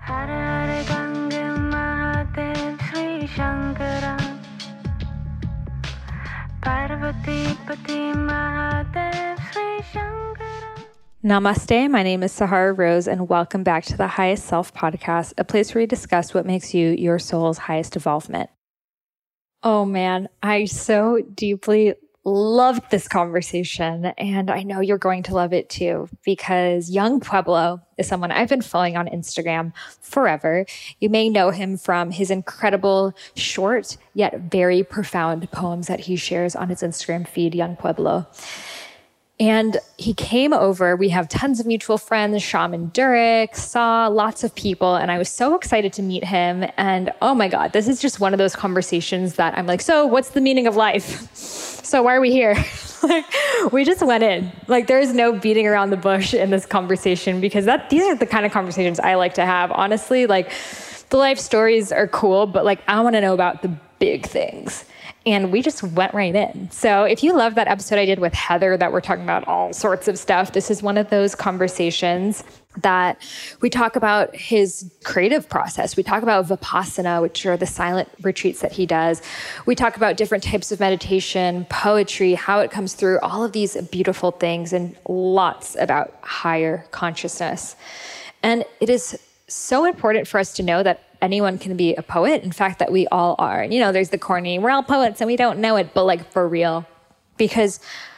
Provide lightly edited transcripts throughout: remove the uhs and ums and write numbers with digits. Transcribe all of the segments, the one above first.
हर हर गंगे महादेव श्री शंकरा पार्वती पति Mahadev Shri Shankara. Namaste, my name is Sahara Rose, and welcome back to the Highest Self Podcast, a place where we discuss what makes you your soul's highest evolvement. Oh man, I so deeply loved this conversation, and I know you're going to love it too, because Yung Pueblo is someone I've been following on Instagram forever. You may know him from his incredible, short, yet very profound poems that he shares on his Instagram feed, Yung Pueblo. And he came over. We have tons of mutual friends, Shaman Durek, saw lots of people, and I was so excited to meet him. And oh my God, this is just one of those conversations that I'm like, so what's the meaning of life? So why are we here? We just went in. There is no beating around the bush in this conversation, because these are the kind of conversations I like to have. Honestly, the life stories are cool, but I want to know about the big things. And we just went right in. So if you love that episode I did with Heather that we're talking about all sorts of stuff, this is one of those conversations that we talk about his creative process. We talk about Vipassana, which are the silent retreats that he does. We talk about different types of meditation, poetry, how it comes through, all of these beautiful things, and lots about higher consciousness. And it is so important for us to know that anyone can be a poet. In fact, that we all are. And, there's the corny, we're all poets and we don't know it, but for real, because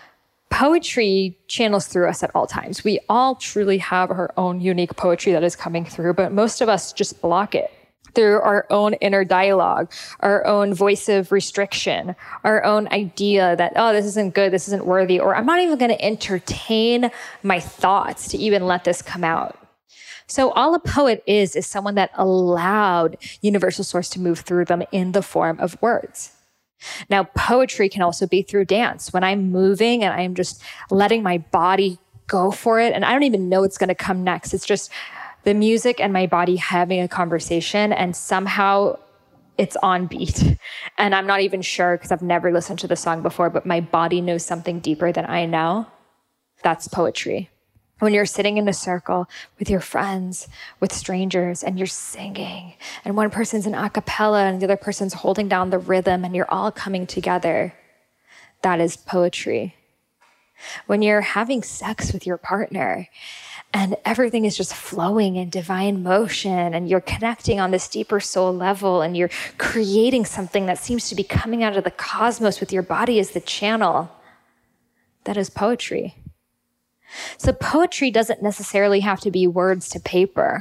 poetry channels through us at all times. We all truly have our own unique poetry that is coming through, but most of us just block it through our own inner dialogue, our own voice of restriction, our own idea that, oh, this isn't good, this isn't worthy, or I'm not even going to entertain my thoughts to even let this come out. So all a poet is someone that allowed universal source to move through them in the form of words. Now, poetry can also be through dance. When I'm moving and I'm just letting my body go for it, and I don't even know what's going to come next. It's just the music and my body having a conversation, and somehow it's on beat. And I'm not even sure, because I've never listened to the song before, but my body knows something deeper than I know. That's poetry. When you're sitting in a circle with your friends, with strangers, and you're singing, and one person's in a cappella and the other person's holding down the rhythm, and you're all coming together, that is poetry. When you're having sex with your partner and everything is just flowing in divine motion, and you're connecting on this deeper soul level, and you're creating something that seems to be coming out of the cosmos with your body as the channel, that is poetry. So poetry doesn't necessarily have to be words to paper.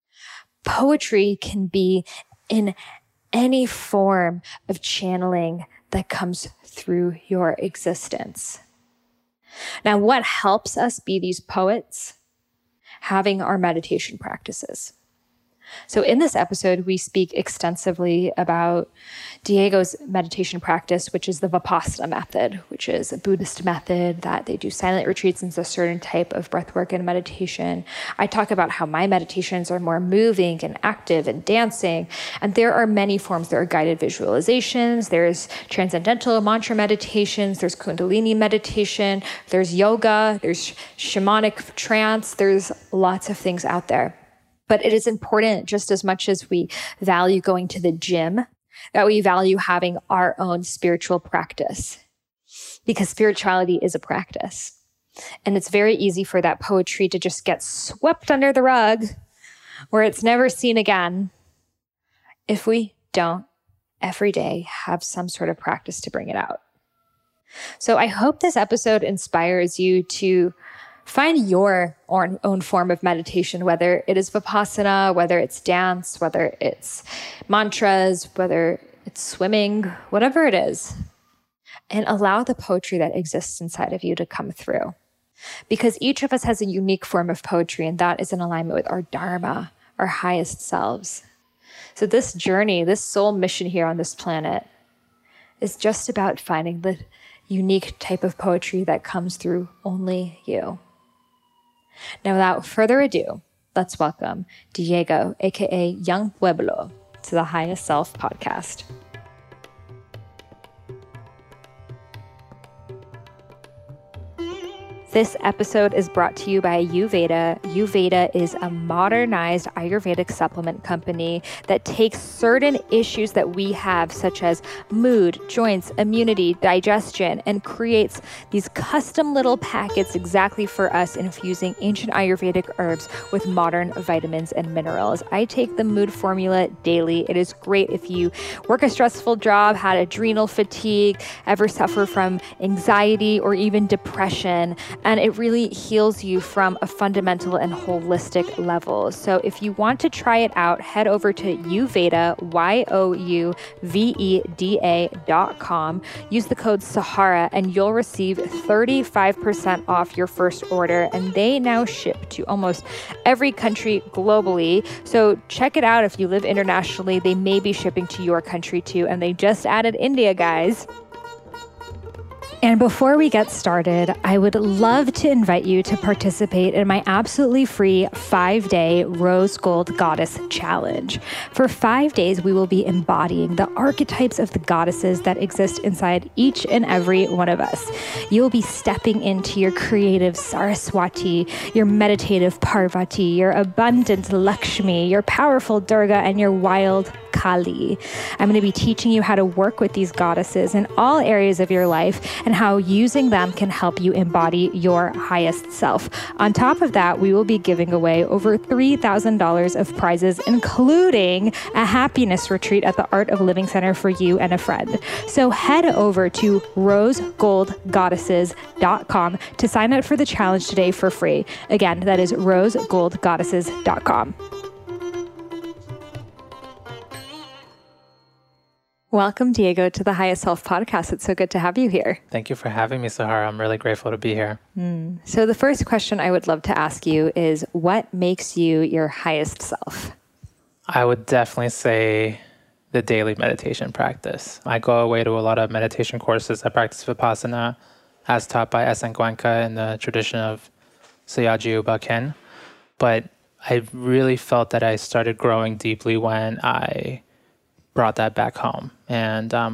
Poetry can be in any form of channeling that comes through your existence. Now, what helps us be these poets? Having our meditation practices. So in this episode, we speak extensively about Diego's meditation practice, which is the Vipassana method, which is a Buddhist method that they do silent retreats into a certain type of breathwork and meditation. I talk about how my meditations are more moving and active and dancing. And there are many forms. There are guided visualizations, there's transcendental mantra meditations, there's Kundalini meditation, there's yoga, there's shamanic trance, there's lots of things out there. But it is important, just as much as we value going to the gym, that we value having our own spiritual practice, because spirituality is a practice. And it's very easy for that poetry to just get swept under the rug, where it's never seen again, if we don't every day have some sort of practice to bring it out. So I hope this episode inspires you to find your own form of meditation, whether it is Vipassana, whether it's dance, whether it's mantras, whether it's swimming, whatever it is, and allow the poetry that exists inside of you to come through. Because each of us has a unique form of poetry, and that is in alignment with our dharma, our highest selves. So this journey, this soul mission here on this planet, is just about finding the unique type of poetry that comes through only you. Now, without further ado, let's welcome Diego, aka Yung Pueblo, to the Highest Self Podcast. This episode is brought to you by Ayurveda. Ayurveda is a modernized Ayurvedic supplement company that takes certain issues that we have, such as mood, joints, immunity, digestion, and creates these custom little packets exactly for us, infusing ancient Ayurvedic herbs with modern vitamins and minerals. I take the mood formula daily. It is great if you work a stressful job, had adrenal fatigue, ever suffer from anxiety or even depression, and it really heals you from a fundamental and holistic level. So if you want to try it out, head over to Youveda, YOUVEDA.com. Use the code Sahara and you'll receive 35% off your first order. And they now ship to almost every country globally. So check it out if you live internationally. They may be shipping to your country too. And they just added India, guys. And before we get started, I would love to invite you to participate in my absolutely free 5-day Rose Gold Goddess Challenge. For 5 days, we will be embodying the archetypes of the goddesses that exist inside each and every one of us. You'll be stepping into your creative Saraswati, your meditative Parvati, your abundant Lakshmi, your powerful Durga, and your wild Kali. I'm going to be teaching you how to work with these goddesses in all areas of your life and how using them can help you embody your highest self. On top of that, we will be giving away over $3,000 of prizes, including a happiness retreat at the Art of Living Center for you and a friend. So head over to rosegoldgoddesses.com to sign up for the challenge today for free. Again, that is rosegoldgoddesses.com. Welcome, Diego, to the Highest Self podcast. It's so good to have you here. Thank you for having me, Sahara. I'm really grateful to be here. So the first question I would love to ask you is, what makes you your highest self? I would definitely say the daily meditation practice. I go away to a lot of meditation courses. I practice Vipassana as taught by S.N. Goenka in the tradition of Sayagyi Uba Ken. But I really felt that I started growing deeply when I brought that back home. And I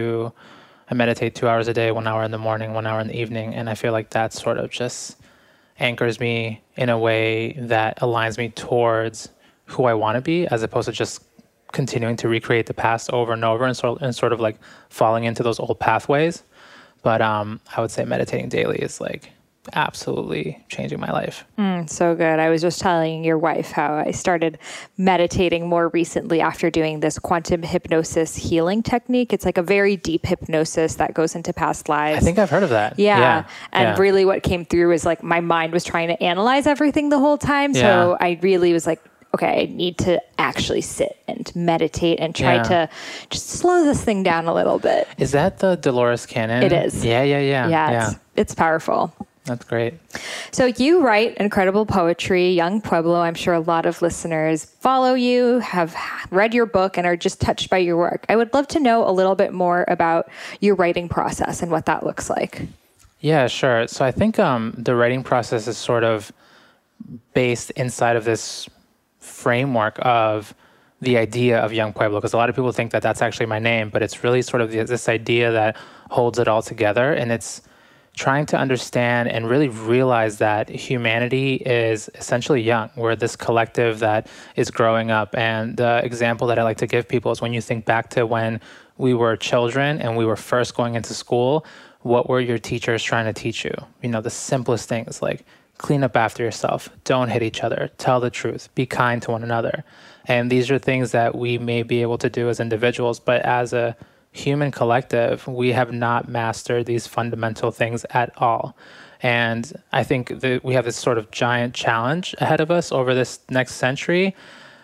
meditate 2 hours a day, 1 hour in the morning, 1 hour in the evening. And I feel like that sort of just anchors me in a way that aligns me towards who I want to be, as opposed to just continuing to recreate the past over and over and sort of like falling into those old pathways. But I would say meditating daily is like absolutely changing my life. So good. I was just telling your wife how I started meditating more recently after doing this quantum hypnosis healing technique. It's like a very deep hypnosis that goes into past lives. I think I've heard of that. Yeah. Really what came through was like my mind was trying to analyze everything the whole time. Yeah. So I really was like, okay, I need to actually sit and meditate and try to just slow this thing down a little bit. Is that the Dolores Cannon? It is. Yeah. It's powerful. That's great. So you write incredible poetry, Young Pueblo. I'm sure a lot of listeners follow you, have read your book, and are just touched by your work. I would love to know a little bit more about your writing process and what that looks like. Yeah, sure. So I think the writing process is sort of based inside of this framework of the idea of Young Pueblo, because a lot of people think that that's actually my name, but it's really sort of this idea that holds it all together. And it's trying to understand and really realize that humanity is essentially young. We're this collective that is growing up. And the example that I like to give people is when you think back to when we were children and we were first going into school, what were your teachers trying to teach you? You know, the simplest things like clean up after yourself, don't hit each other, tell the truth, be kind to one another. And these are things that we may be able to do as individuals, but as a human collective, we have not mastered these fundamental things at all. And I think that we have this sort of giant challenge ahead of us over this next century.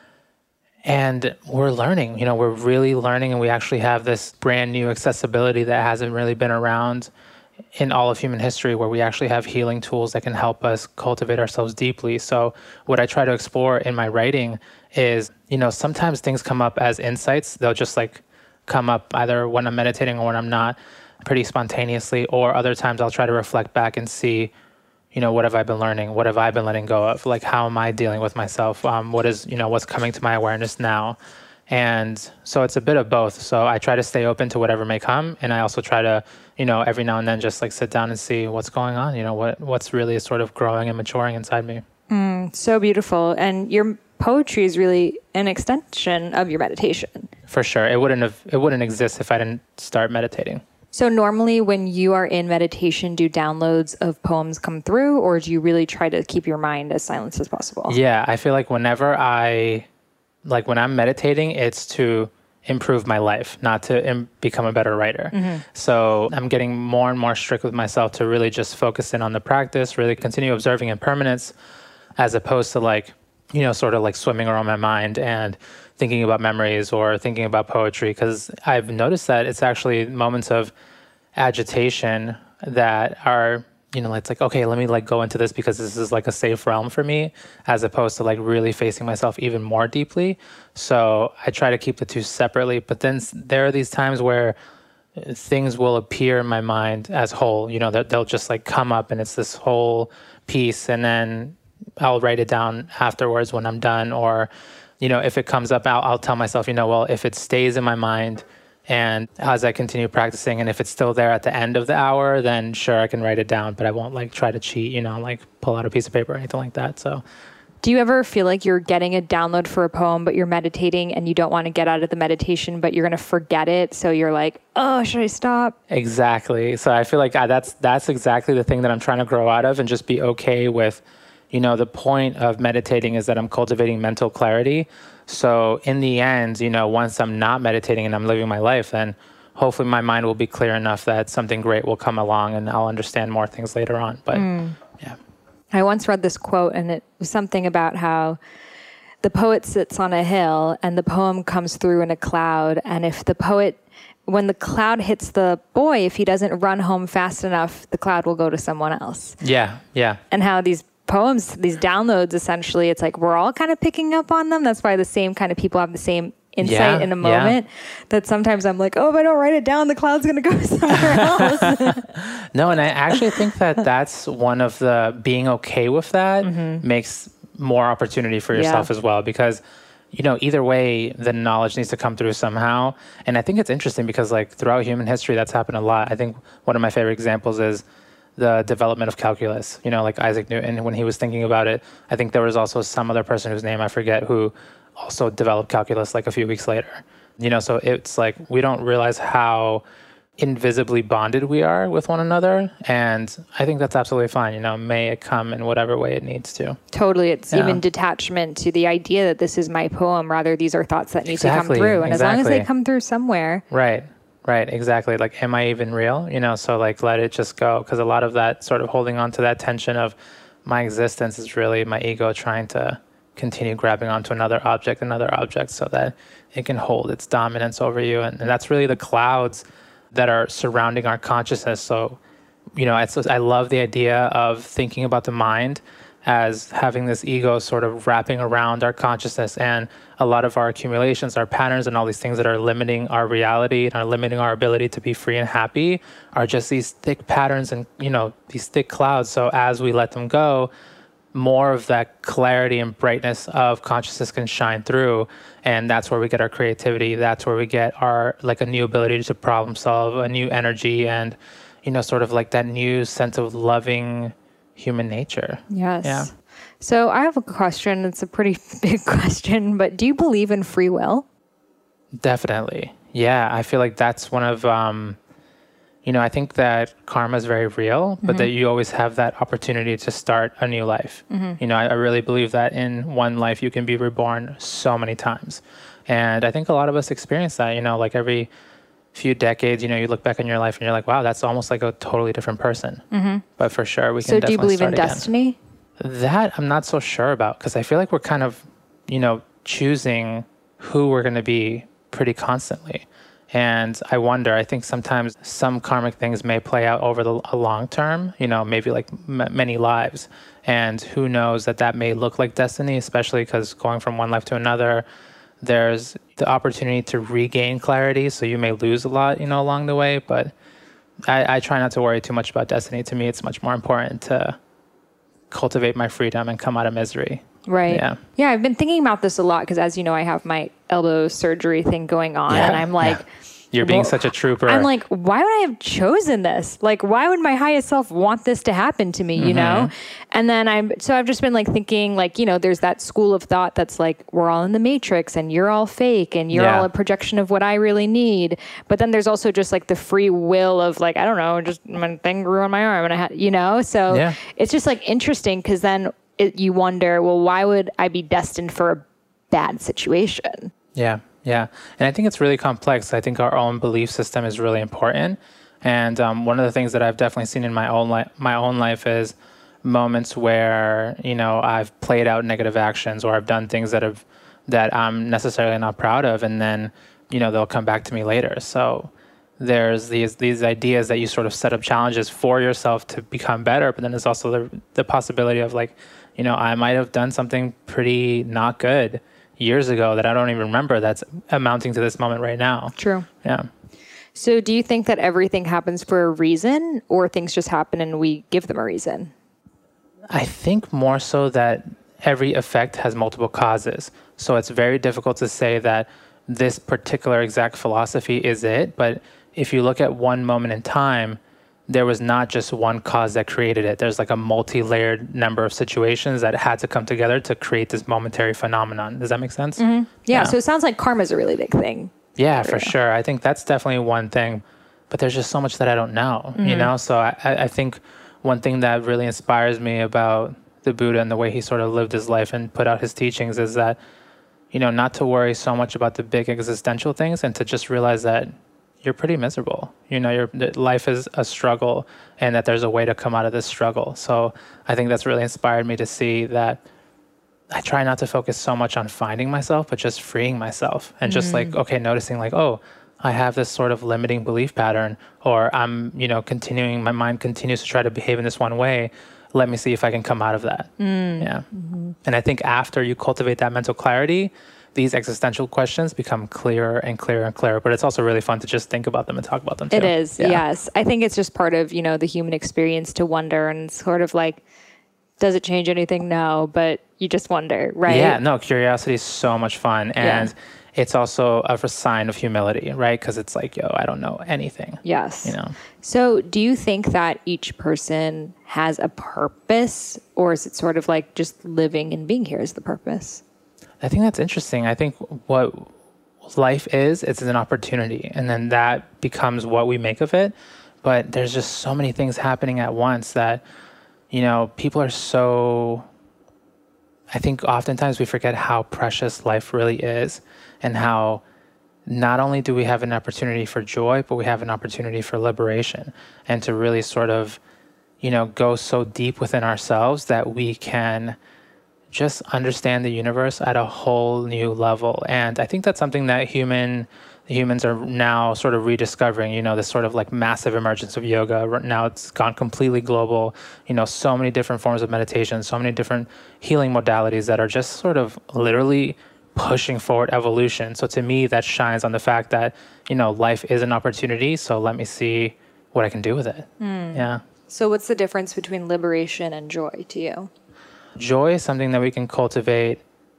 And we're learning, we're really learning, and we actually have this brand new accessibility that hasn't really been around in all of human history, where we actually have healing tools that can help us cultivate ourselves deeply. So what I try to explore in my writing is, sometimes things come up as insights. They'll just like come up either when I'm meditating or when I'm not, pretty spontaneously, or other times I'll try to reflect back and see, what have I been learning? What have I been letting go of? Like, how am I dealing with myself? What's coming to my awareness now? And so it's a bit of both. So I try to stay open to whatever may come. And I also try to, every now and then just like sit down and see what's going on, what's really sort of growing and maturing inside me. So beautiful. And your poetry is really an extension of your meditation. For sure. It wouldn't exist if I didn't start meditating. So normally when you are in meditation, do downloads of poems come through, or do you really try to keep your mind as silent as possible? Yeah, I feel like when I'm meditating, it's to improve my life, not to become a better writer. So I'm getting more and more strict with myself to really just focus in on the practice, really continue observing impermanence, as opposed to sort of like swimming around my mind and thinking about memories or thinking about poetry, because I've noticed that it's actually moments of agitation that are, it's like, okay, let me like go into this because this is like a safe realm for me, as opposed to like really facing myself even more deeply. So I try to keep the two separately, but then there are these times where things will appear in my mind as whole, that they'll just like come up and it's this whole piece, and then I'll write it down afterwards when I'm done. Or if it comes up, I'll tell myself, well, if it stays in my mind and as I continue practicing, and if it's still there at the end of the hour, then sure, I can write it down, but I won't like try to cheat, like pull out a piece of paper or anything like that. So do you ever feel like you're getting a download for a poem, but you're meditating and you don't want to get out of the meditation, but you're going to forget it? So you're like, oh, should I stop? Exactly. So I feel like that's exactly the thing that I'm trying to grow out of, and just be okay with, the point of meditating is that I'm cultivating mental clarity. So in the end, once I'm not meditating and I'm living my life, then hopefully my mind will be clear enough that something great will come along and I'll understand more things later on. But yeah. I once read this quote, and it was something about how the poet sits on a hill and the poem comes through in a cloud. And if the poet, when the cloud hits the boy, if he doesn't run home fast enough, the cloud will go to someone else. Yeah. Yeah. And how these poems, these downloads, essentially, it's like we're all kind of picking up on them. That's why the same kind of people have the same insight in a moment. That sometimes I'm like, oh, if I don't write it down, the cloud's going to go somewhere else. No, and I actually think that that's one of the being okay with that makes more opportunity for yourself as well, because either way, the knowledge needs to come through somehow. And I think it's interesting because like throughout human history, that's happened a lot. I think one of my favorite examples is the development of calculus, like Isaac Newton, when he was thinking about it. I think there was also some other person whose name I forget who also developed calculus like a few weeks later. So it's like we don't realize how invisibly bonded we are with one another. And I think that's absolutely fine. May it come in whatever way it needs to. Totally. It's even detachment to the idea that this is my poem. Rather, these are thoughts that need to come through. And as long as they come through somewhere. Right, exactly. Like, am I even real? So like, let it just go. Because a lot of that sort of holding on to that tension of my existence is really my ego trying to continue grabbing onto another object so that it can hold its dominance over you. And that's really the clouds that are surrounding our consciousness. So, I love the idea of thinking about the mind as having this ego sort of wrapping around our consciousness, and a lot of our accumulations, our patterns, and all these things that are limiting our reality and are limiting our ability to be free and happy are just these thick patterns and, these thick clouds. So as we let them go, more of that clarity and brightness of consciousness can shine through. And that's where we get our creativity. That's where we get our, like, a new ability to problem solve, a new energy, and, sort of like that new sense of loving human nature. Yes. Yeah. So I have a question. It's a pretty big question, but do you believe in free will? Definitely. Yeah. I feel like that's one of, I think that karma is very real, but that you always have that opportunity to start a new life. I really believe that in one life you can be reborn so many times. And I think a lot of us experience that, like every few decades, you look back on your life and you're like, wow, that's almost like a totally different person. But for sure, we can definitely start again. So do you believe in destiny? That I'm not so sure about, because I feel like we're kind of, choosing who we're going to be pretty constantly. And I wonder, I think sometimes some karmic things may play out over a long term, maybe like many lives. And who knows that may look like destiny, especially because going from one life to another, there's the opportunity to regain clarity. So you may lose a lot, along the way. But I try not to worry too much about destiny. To me, it's much more important to cultivate my freedom and come out of misery. Right. Yeah. Yeah. I've been thinking about this a lot because, as you know, I have my elbow surgery thing going on, and I'm like, You're being such a trooper. I'm like, why would I have chosen this? Like, why would my highest self want this to happen to me, you know? And then I've just been like thinking, like, you know, there's that school of thought that's like, we're all in the matrix and you're all fake and you're all a projection of what I really need. But then there's also just like the free will of like, I don't know, just my thing grew on my arm and I had, you know? So it's just like interesting because then you wonder, well, why would I be destined for a bad situation? Yeah. Yeah. And I think it's really complex. I think our own belief system is really important. And one of the things that I've definitely seen in my own life is moments where, you know, I've played out negative actions or I've done things that I'm necessarily not proud of. And then, you know, they'll come back to me later. So there's these ideas that you sort of set up challenges for yourself to become better. But then there's also the possibility of like, you know, I might have done something pretty not good years ago that I don't even remember that's amounting to this moment right now. True. Yeah. So do you think that everything happens for a reason or things just happen and we give them a reason? I think more so that every effect has multiple causes. So it's very difficult to say that this particular exact philosophy is it. But if you look at one moment in time, there was not just one cause that created it. There's like a multi-layered number of situations that had to come together to create this momentary phenomenon. Does that make sense? Mm-hmm. Yeah. So it sounds like karma is a really big thing. Yeah, for sure. I think that's definitely one thing, but there's just so much that I don't know, you know? So I think one thing that really inspires me about the Buddha and the way he sort of lived his life and put out his teachings is that, you know, not to worry so much about the big existential things and to just realize that you're pretty miserable. You know, your life is a struggle and that there's a way to come out of this struggle. So I think that's really inspired me to see that I try not to focus so much on finding myself, but just freeing myself and just like, okay, noticing like, oh, I have this sort of limiting belief pattern, or I'm, you know, my mind continues to try to behave in this one way. Let me see if I can come out of that. Yeah. And I think after you cultivate that mental clarity, these existential questions become clearer and clearer and clearer, but it's also really fun to just think about them and talk about them too. It is, yes. I think it's just part of, you know, the human experience to wonder and sort of like, does it change anything? No, but you just wonder, right? Yeah, no, curiosity is so much fun. And it's also a sign of humility, right? Because it's like, yo, I don't know anything. Yes. You know? So do you think that each person has a purpose, or is it sort of like just living and being here is the purpose? I think that's interesting. I think what life is, it's an opportunity. And then that becomes what we make of it. But there's just so many things happening at once that, you know, people are so, I think oftentimes we forget how precious life really is and how not only do we have an opportunity for joy, but we have an opportunity for liberation and to really sort of, you know, go so deep within ourselves that we can just understand the universe at a whole new level. And I think that's something that humans are now sort of rediscovering, you know, this sort of like massive emergence of yoga. Now it's gone completely global, you know, so many different forms of meditation, so many different healing modalities that are just sort of literally pushing forward evolution. So to me, that shines on the fact that, you know, life is an opportunity. So let me see what I can do with it. Yeah. So what's the difference between liberation and joy to you? Joy is something that we can cultivate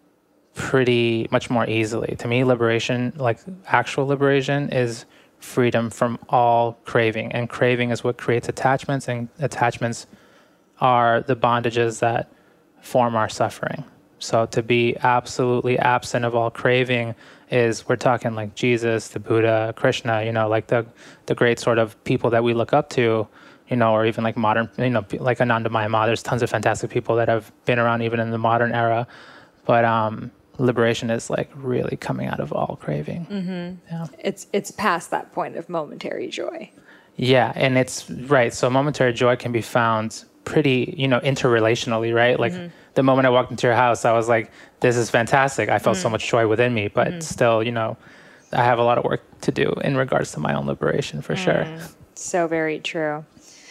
pretty much more easily. To me, liberation, like actual liberation, is freedom from all craving. And craving is what creates attachments, and attachments are the bondages that form our suffering. So to be absolutely absent of all craving is, we're talking like Jesus, the Buddha, Krishna, you know, like the great sort of people that we look up to, you know, or even like modern, you know, like Anandamaya Ma. There's tons of fantastic people that have been around even in the modern era. But liberation is like really coming out of all craving. Yeah. It's past that point of momentary joy. Yeah, and it's right. So momentary joy can be found pretty, you know, interrelationally, right? Like the moment I walked into your house, I was like, this is fantastic. I felt so much joy within me, but still, you know, I have a lot of work to do in regards to my own liberation for sure. So very true.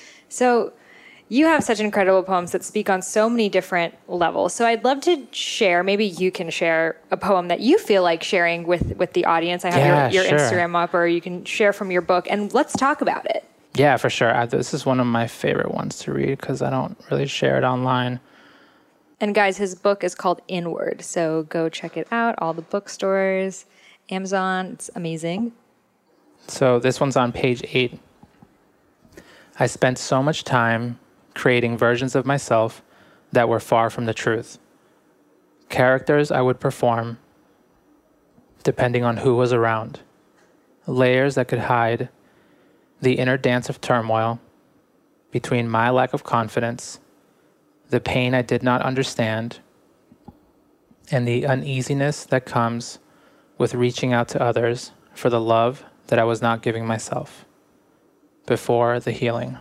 So you have such incredible poems that speak on so many different levels. So I'd love to share, maybe you can share a poem that you feel like sharing with the audience. I have your sure. Instagram up, or you can share from your book, and let's talk about it. Yeah, for sure. This is one of my favorite ones to read because I don't really share it online. And guys, his book is called Inward. So go check it out. All the bookstores, Amazon. It's amazing. So this one's on page 8. I spent so much time creating versions of myself that were far from the truth. Characters I would perform depending on who was around. Layers that could hide the inner dance of turmoil between my lack of confidence, the pain I did not understand, and the uneasiness that comes with reaching out to others for the love that I was not giving myself before the healing.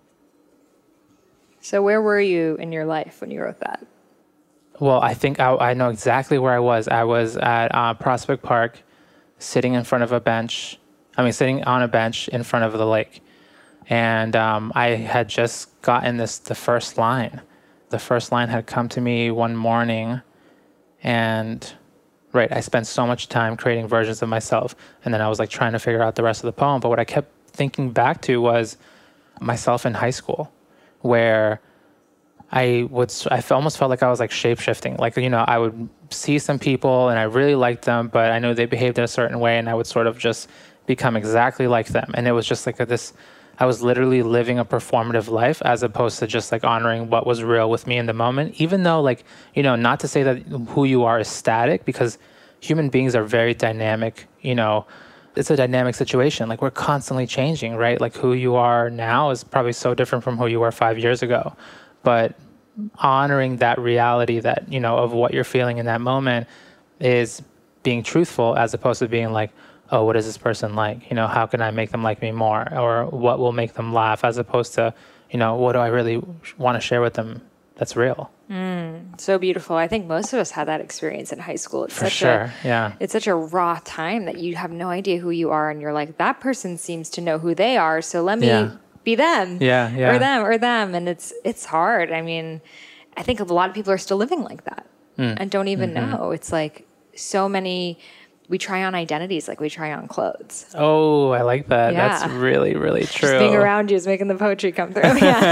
So where were you in your life when you wrote that? Well, I think I know exactly where I was. I was at Prospect Park, sitting in front of a bench. Sitting on a bench in front of the lake. And I had just gotten the first line. The first line had come to me one morning. And, I spent so much time creating versions of myself. And then I was like trying to figure out the rest of the poem. But what I kept thinking back to was myself in high school, where I almost felt like I was like shape-shifting. Like, I would see some people and I really liked them, but I knew they behaved in a certain way and I would sort of just become exactly like them. And it was just like I was literally living a performative life as opposed to just like honoring what was real with me in the moment. Even though not to say that who you are is static, because human beings are very dynamic, it's a dynamic situation. Like we're constantly changing, right? Like who you are now is probably so different from who you were 5 years ago. But honoring that reality that, of what you're feeling in that moment is being truthful as opposed to being like, oh, what is this person like? How can I make them like me more? Or what will make them laugh, as opposed to, what do I really want to share with them that's real? So beautiful. I think most of us had that experience in high school. It's It's such a raw time that you have no idea who you are. And you're like, that person seems to know who they are. So let me be them. Or them. And it's hard. I think a lot of people are still living like that and don't even know. It's like so many, we try on identities like we try on clothes. Oh, I like that. Yeah. That's really, really true. Just being around you is making the poetry come through.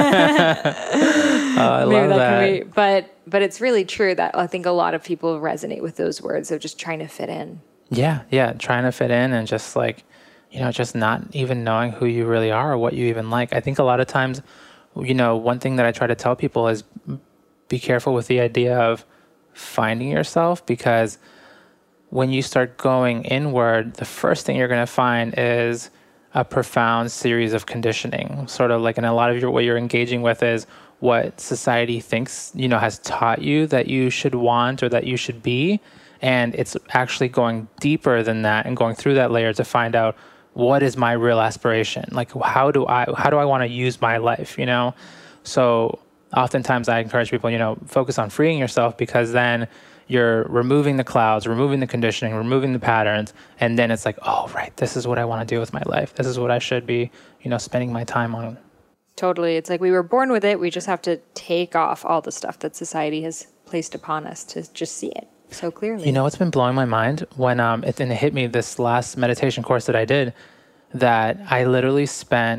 I love that. But it's really true that I think a lot of people resonate with those words of just trying to fit in. Yeah. Trying to fit in and just like, just not even knowing who you really are or what you even like. I think a lot of times, one thing that I try to tell people is be careful with the idea of finding yourself, because when you start going inward, the first thing you're going to find is a profound series of conditioning. Sort of like, and a lot of what you're engaging with is what society thinks, has taught you that you should want or that you should be. And it's actually going deeper than that and going through that layer to find out, what is my real aspiration? Like, how do I want to use my life? So oftentimes I encourage people, focus on freeing yourself, because then you're removing the clouds, removing the conditioning, removing the patterns. And then it's like, oh, right, this is what I want to do with my life. This is what I should be, spending my time on. Totally. It's like we were born with it. We just have to take off all the stuff that society has placed upon us to just see it so clearly. What's been blowing my mind when it hit me this last meditation course that I did, that I literally spent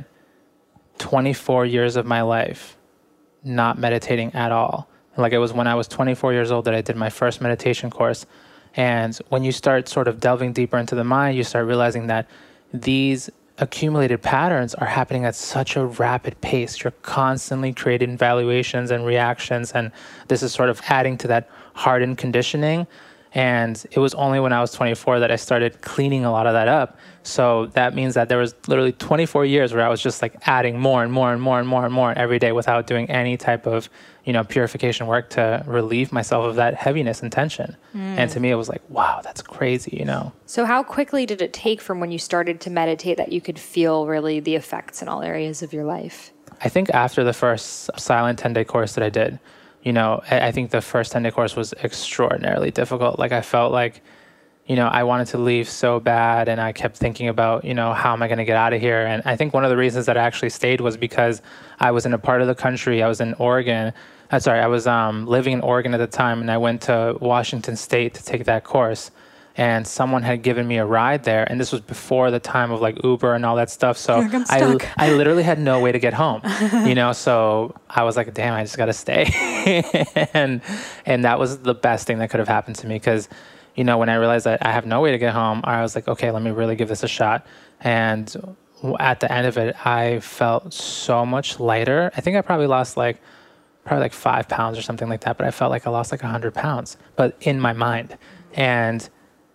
24 years of my life not meditating at all. Like it was when I was 24 years old that I did my first meditation course. And when you start sort of delving deeper into the mind, you start realizing that these accumulated patterns are happening at such a rapid pace. You're constantly creating valuations and reactions. And this is sort of adding to that hardened conditioning. And it was only when I was 24 that I started cleaning a lot of that up. So that means that there was literally 24 years where I was just like adding more and more and more and more and more every day without doing any type of, purification work to relieve myself of that heaviness and tension. And to me, it was like, wow, that's crazy, So how quickly did it take from when you started to meditate that you could feel really the effects in all areas of your life? I think after the first silent 10-day course that I did, I think the first 10-day course was extraordinarily difficult. Like I felt like, I wanted to leave so bad, and I kept thinking about, how am I going to get out of here? And I think one of the reasons that I actually stayed was because I was in a part of the country, I was in Oregon. I was living in Oregon at the time, and I went to Washington State to take that course. and someone had given me a ride there. And this was before the time of like Uber and all that stuff. So I'm stuck. I literally had no way to get home, so I was like, damn, I just got to stay. and that was the best thing that could have happened to me, because, when I realized that I have no way to get home, I was like, okay, let me really give this a shot. And at the end of it, I felt so much lighter. I think I probably lost like 5 pounds or something like that, but I felt like I lost like 100 pounds, but in my mind. And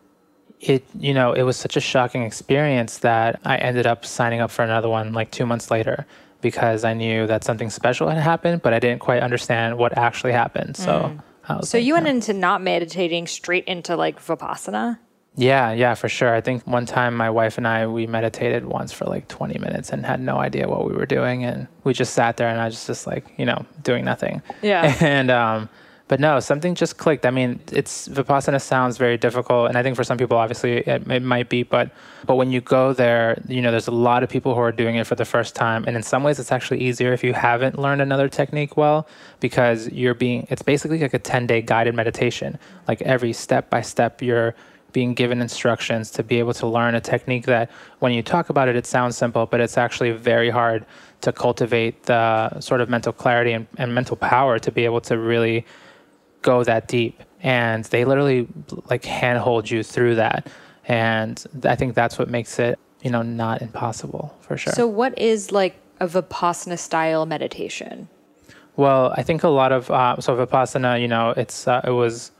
it was such a shocking experience that I ended up signing up for another one like 2 months later, because I knew that something special had happened, but I didn't quite understand what actually happened. So you went into not meditating straight into like Vipassana? Yeah, for sure. I think one time my wife and we meditated once for like 20 minutes and had no idea what we were doing. And we just sat there and I was just like, doing nothing. Yeah. And, but no, something just clicked. I mean, Vipassana sounds very difficult. And I think for some people, obviously it might be, but when you go there, there's a lot of people who are doing it for the first time. And in some ways it's actually easier if you haven't learned another technique well, because it's basically like a 10-day guided meditation. Like every step by step, you're being given instructions to be able to learn a technique that when you talk about it, it sounds simple, but it's actually very hard to cultivate the sort of mental clarity and mental power to be able to really go that deep. And they literally like handhold you through that. And I think that's what makes it, not impossible, for sure. So what is like a Vipassana style meditation? Well, I think a lot of, so Vipassana, it was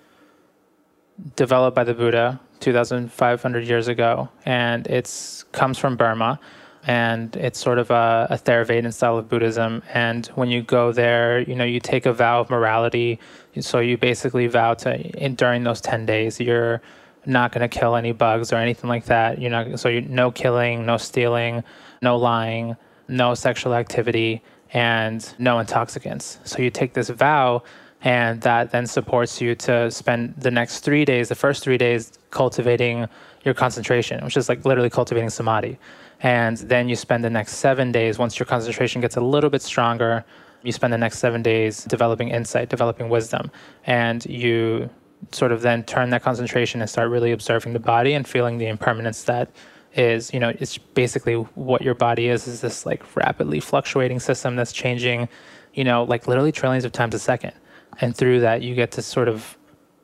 developed by the Buddha 2,500 years ago, and it comes from Burma, and it's sort of a Theravada style of Buddhism. And when you go there, you take a vow of morality. So you basically vow during those 10 days, you're not going to kill any bugs or anything like that. No killing, no stealing, no lying, no sexual activity, and no intoxicants. So you take this vow, and that then supports you to spend the next 3 days, the first 3 days, cultivating your concentration, which is like literally cultivating samadhi. And then you spend the next 7 days, once your concentration gets a little bit stronger, you spend the next 7 days developing insight, developing wisdom. And you sort of then turn that concentration and start really observing the body and feeling the impermanence that is, it's basically what your body is this like rapidly fluctuating system that's changing, like literally trillions of times a second. And through that, you get to sort of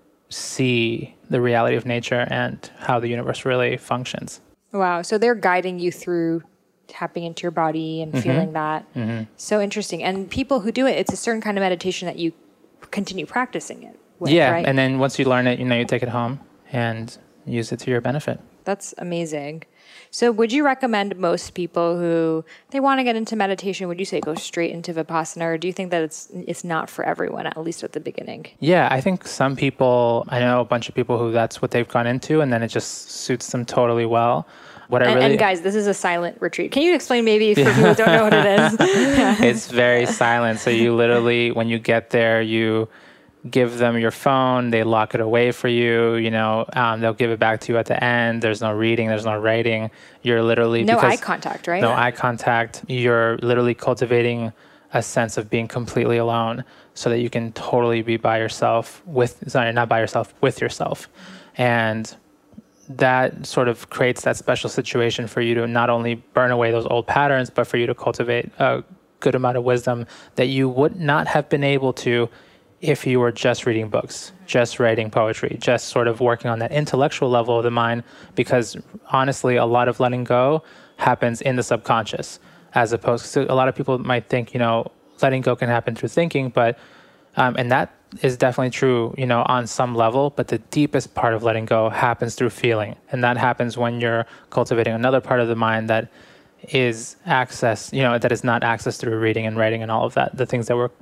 see the reality of nature and how the universe really functions. Wow. So they're guiding you through tapping into your body and feeling that. So interesting. And people who do it, it's a certain kind of meditation that you continue practicing it with, right? And then once you learn it, you take it home and use it to your benefit. That's amazing. So would you recommend most people who they want to get into meditation, would you say go straight into Vipassana, or do you think that it's not for everyone, at least at the beginning? Yeah, I think some people, I know a bunch of people who that's what they've gone into, and then it just suits them totally well. And guys, this is a silent retreat. Can you explain maybe for people who don't know what it is? It's very silent. So you literally, when you get there, you give them your phone, they lock it away for you, they'll give it back to you at the end. There's no reading, there's no writing. You're literally... No eye contact, right? No eye contact. You're literally cultivating a sense of being completely alone so that you can totally be by yourself with yourself. And that sort of creates that special situation for you to not only burn away those old patterns, but for you to cultivate a good amount of wisdom that you would not have been able to if you were just reading books, just writing poetry, just sort of working on that intellectual level of the mind, because honestly, a lot of letting go happens in the subconscious, as opposed to a lot of people might think, letting go can happen through thinking, but, and that is definitely true, on some level, but the deepest part of letting go happens through feeling. And that happens when you're cultivating another part of the mind that is accessed, that is not accessed through reading and writing and all of that, the things that were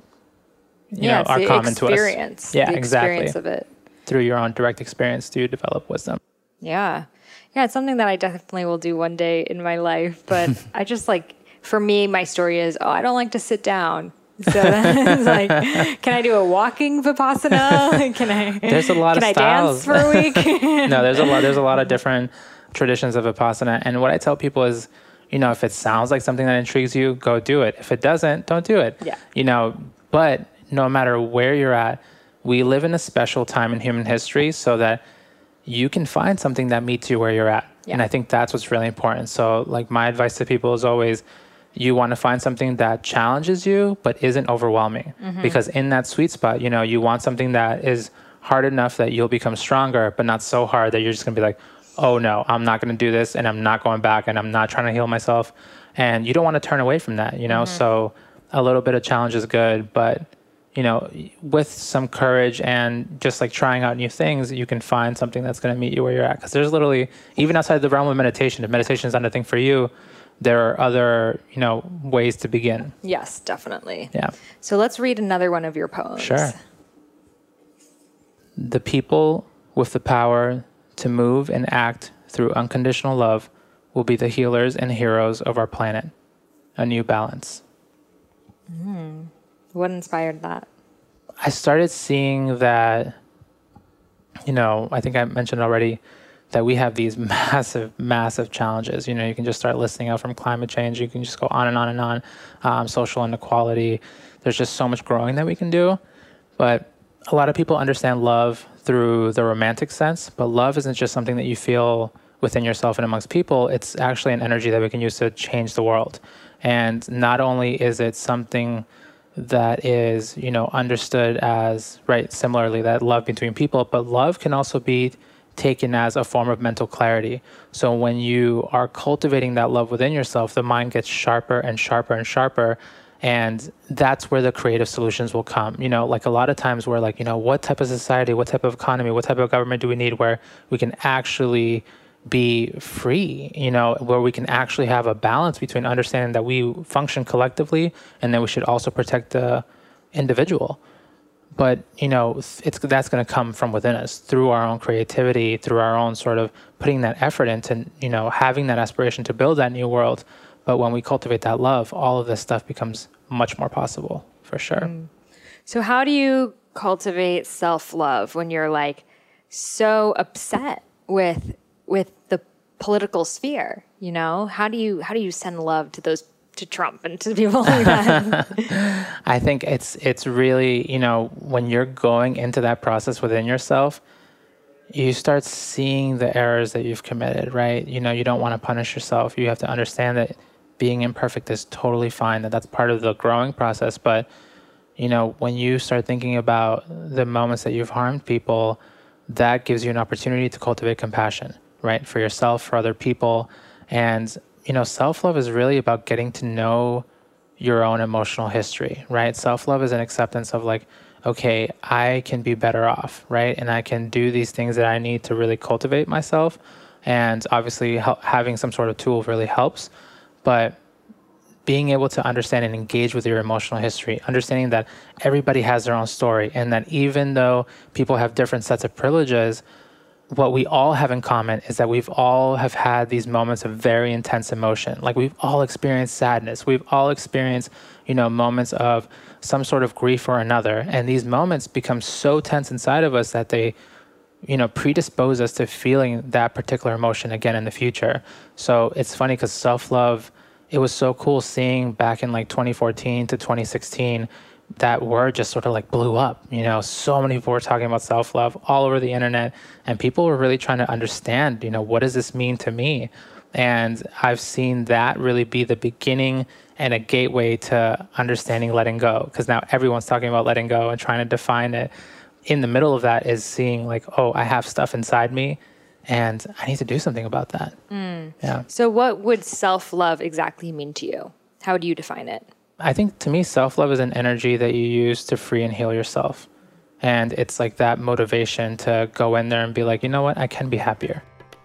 are common to us. Yeah, the experience of it. Through your own direct experience to develop wisdom. Yeah. Yeah, it's something that I definitely will do one day in my life. But I just for me, my story is, I don't like to sit down. So that's can I do a walking Vipassana? There's a lot of styles. Dance for a week? No, there's a lot of different traditions of Vipassana. And what I tell people is, if it sounds like something that intrigues you, go do it. If it doesn't, don't do it. Yeah. But no matter where you're at, we live in a special time in human history so that, you can find something that meets you where you're at. Yeah. And I think that's what's really important. So like my advice to people is always, you want to find something that challenges you, but isn't overwhelming. Because in that sweet spot, you know, you want something that is hard enough that you'll become stronger, but not so hard that you're just going to be like, oh no, I'm not going to do this, and I'm not going back, and I'm not trying to heal myself. And you don't want to turn away from that, you know? So a little bit of challenge is good, but you know, with some courage and just like trying out new things, you can find something that's going to meet you where you're at. Because there's literally, even outside the realm of meditation, if meditation is not a thing for you, there are other, you know, ways to begin. Yes, definitely. Yeah. So let's read another one of your poems. Sure. The people with the power to move and act through unconditional love will be the healers and heroes of our planet. A new balance. What inspired that? I started seeing that, you know, I think I mentioned already that we have these massive, massive challenges. You know, you can just start listing out from climate change. You can just go on and on and on. Social inequality. There's just so much growing that we can do. But a lot of people understand love through the romantic sense. But love isn't just something that you feel within yourself and amongst people. It's actually an energy that we can use to change the world. And not only is it something that is, you know, understood as, right, similarly, that love between people, but love can also be taken as a form of mental clarity. So when you are cultivating that love within yourself, the mind gets sharper and sharper and sharper. And that's where the creative solutions will come. You know, like a lot of times we're like, you know, what type of society, what type of economy, what type of government do we need where we can actually be free, you know, where we can actually have a balance between understanding that we function collectively and then we should also protect the individual. But, you know, that's going to come from within us through our own creativity, through our own sort of putting that effort into, you know, having that aspiration to build that new world. But when we cultivate that love, all of this stuff becomes much more possible, for sure. So how do you cultivate self-love when you're like so upset with the political sphere, you know? How do you send love to Trump and to people like that? I think it's really, you know, when you're going into that process within yourself, you start seeing the errors that you've committed, right? You know, you don't want to punish yourself. You have to understand that being imperfect is totally fine, that that's part of the growing process. But, you know, when you start thinking about the moments that you've harmed people, that gives you an opportunity to cultivate compassion, right? For yourself, for other people. And, you know, self-love is really about getting to know your own emotional history, right? Self-love is an acceptance of like, okay, I can be better off, right? And I can do these things that I need to really cultivate myself. And obviously having some sort of tool really helps. But being able to understand and engage with your emotional history, understanding that everybody has their own story and that even though people have different sets of privileges, what we all have in common is that we've all have had these moments of very intense emotion. Like we've all experienced sadness. We've all experienced, you know, moments of some sort of grief or another. And these moments become so tense inside of us that they, you know, predispose us to feeling that particular emotion again in the future. So it's funny because self-love, it was so cool seeing back in like 2014 to 2016, that word just sort of like blew up. You know, so many people were talking about self-love all over the internet, and people were really trying to understand, you know, what does this mean to me? And I've seen that really be the beginning and a gateway to understanding letting go, because now everyone's talking about letting go and trying to define it. In the middle of that is seeing like, oh, I have stuff inside me and I need to do something about that. Yeah. So what would self-love exactly mean to you? How do you define it? I think to me, self-love is an energy that you use to free and heal yourself. And it's like that motivation to go in there and be like, you know what, I can be happier.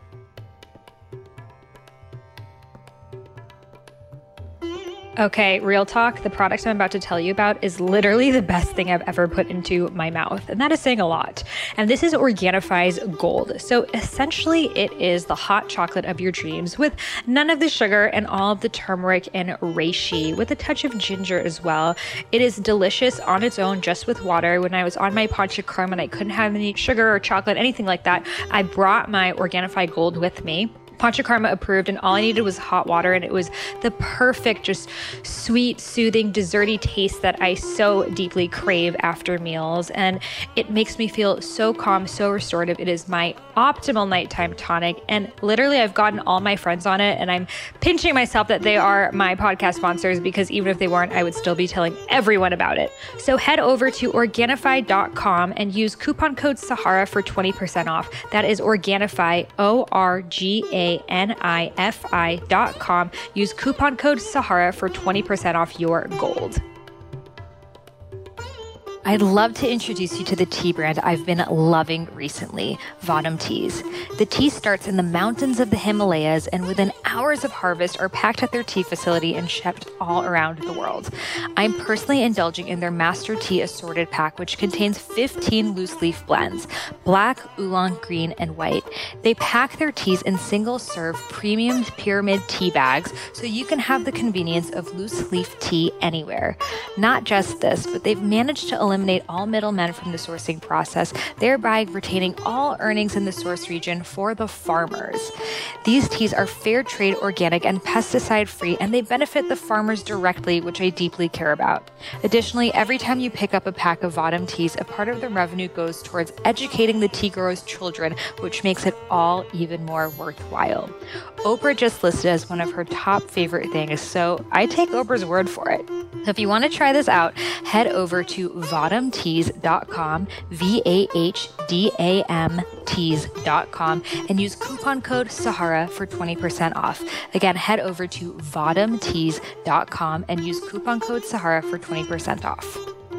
Okay, real talk, the product I'm about to tell you about is literally the best thing I've ever put into my mouth, and that is saying a lot. And this is Organifi's Gold. So essentially it is the hot chocolate of your dreams with none of the sugar and all of the turmeric and reishi with a touch of ginger as well. It is delicious on its own just with water. When I was on my Panchakarma and I couldn't have any sugar or chocolate, anything like that, I brought my Organifi Gold with me. Panchakarma approved, and all I needed was hot water, and it was the perfect, just sweet, soothing, desserty taste that I so deeply crave after meals. And it makes me feel so calm, so restorative. It is my optimal nighttime tonic. And literally, I've gotten all my friends on it, and I'm pinching myself that they are my podcast sponsors, because even if they weren't, I would still be telling everyone about it. So head over to Organifi.com and use coupon code Sahara for 20% off. That is Organifi, ORGANIFI.com. Use coupon code Sahara for 20% off your gold. I'd love to introduce you to the tea brand I've been loving recently, Vadam Teas. The tea starts in the mountains of the Himalayas and within hours of harvest are packed at their tea facility and shipped all around the world. I'm personally indulging in their Master Tea Assorted Pack, which contains 15 loose leaf blends, black, oolong, green, and white. They pack their teas in single-serve premium pyramid tea bags so you can have the convenience of loose leaf tea anywhere. Not just this, but they've managed to eliminate all middlemen from the sourcing process, thereby retaining all earnings in the source region for the farmers. These teas are fair trade, organic, and pesticide-free, and they benefit the farmers directly, which I deeply care about. Additionally, every time you pick up a pack of Vadam teas, a part of the revenue goes towards educating the tea growers' children, which makes it all even more worthwhile. Oprah just listed as one of her top favorite things, so I take Oprah's word for it. So if you want to try this out, head over to vadamteas.com, VAHDAM and use coupon code Sahara for 20% off. Again, head over to vadamteas.com and use coupon code Sahara for 20% off.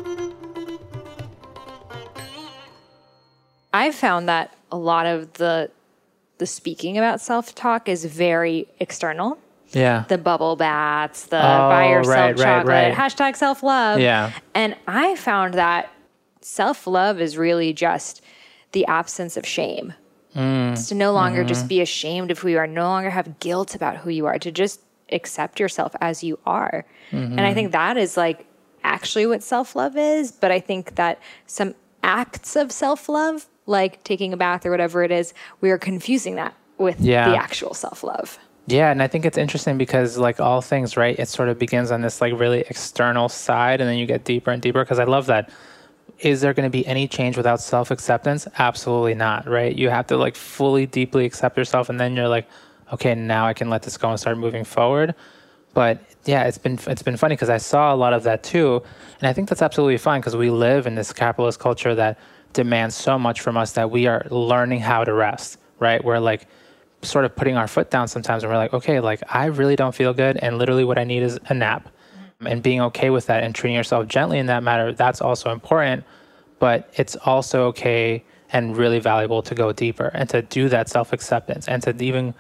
I've found that a lot of the speaking about self-talk is very external. Yeah. The bubble baths, the buy yourself chocolate, hashtag self-love. Yeah. And I found that self-love is really just the absence of shame. It's to no longer just be ashamed of who you are, no longer have guilt about who you are, to just accept yourself as you are. And I think that is like actually what self-love is. But I think that some acts of self-love, like taking a bath or whatever it is, we are confusing that with the actual self-love. Yeah, and I think it's interesting because like all things, right, it sort of begins on this like really external side and then you get deeper and deeper, because I love that. Is there going to be any change without self-acceptance? Absolutely not, right? You have to like fully, deeply accept yourself, and then you're like, okay, now I can let this go and start moving forward. But yeah, it's been funny because I saw a lot of that too, and I think that's absolutely fine because we live in this capitalist culture that demands so much from us that we are learning how to rest, right? We're like sort of putting our foot down sometimes, and we're like, okay, like I really don't feel good, and literally what I need is a nap. And being okay with that and treating yourself gently in that matter, that's also important. But it's also okay and really valuable to go deeper and to do that self-acceptance and to even,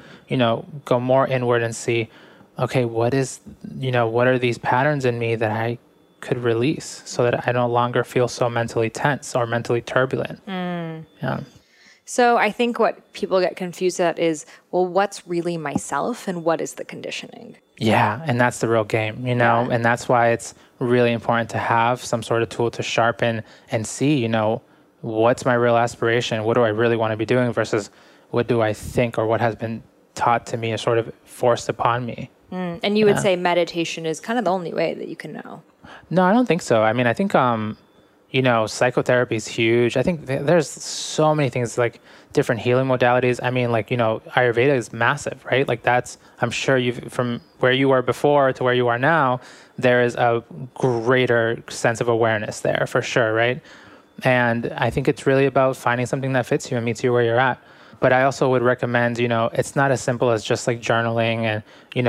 go more inward and see, okay, what are these patterns in me that I could release so that I no longer feel so mentally tense or mentally turbulent. Yeah. So I think what people get confused at is, well, what's really myself and what is the conditioning? Yeah, and that's the real game, and that's why it's really important to have some sort of tool to sharpen and see, what's my real aspiration? What do I really want to be doing versus what do I think or what has been taught to me or sort of forced upon me? And you would say meditation is kind of the only way that you can know. No, I don't think so. I mean, I think, psychotherapy is huge. I think there's so many things like different healing modalities. I mean, Ayurveda is massive, right? Like I'm sure from where you were before to where you are now, there is a greater sense of awareness there for sure, right? And I think it's really about finding something that fits you and meets you where you're at. But I also would recommend, it's not as simple as just like journaling. And,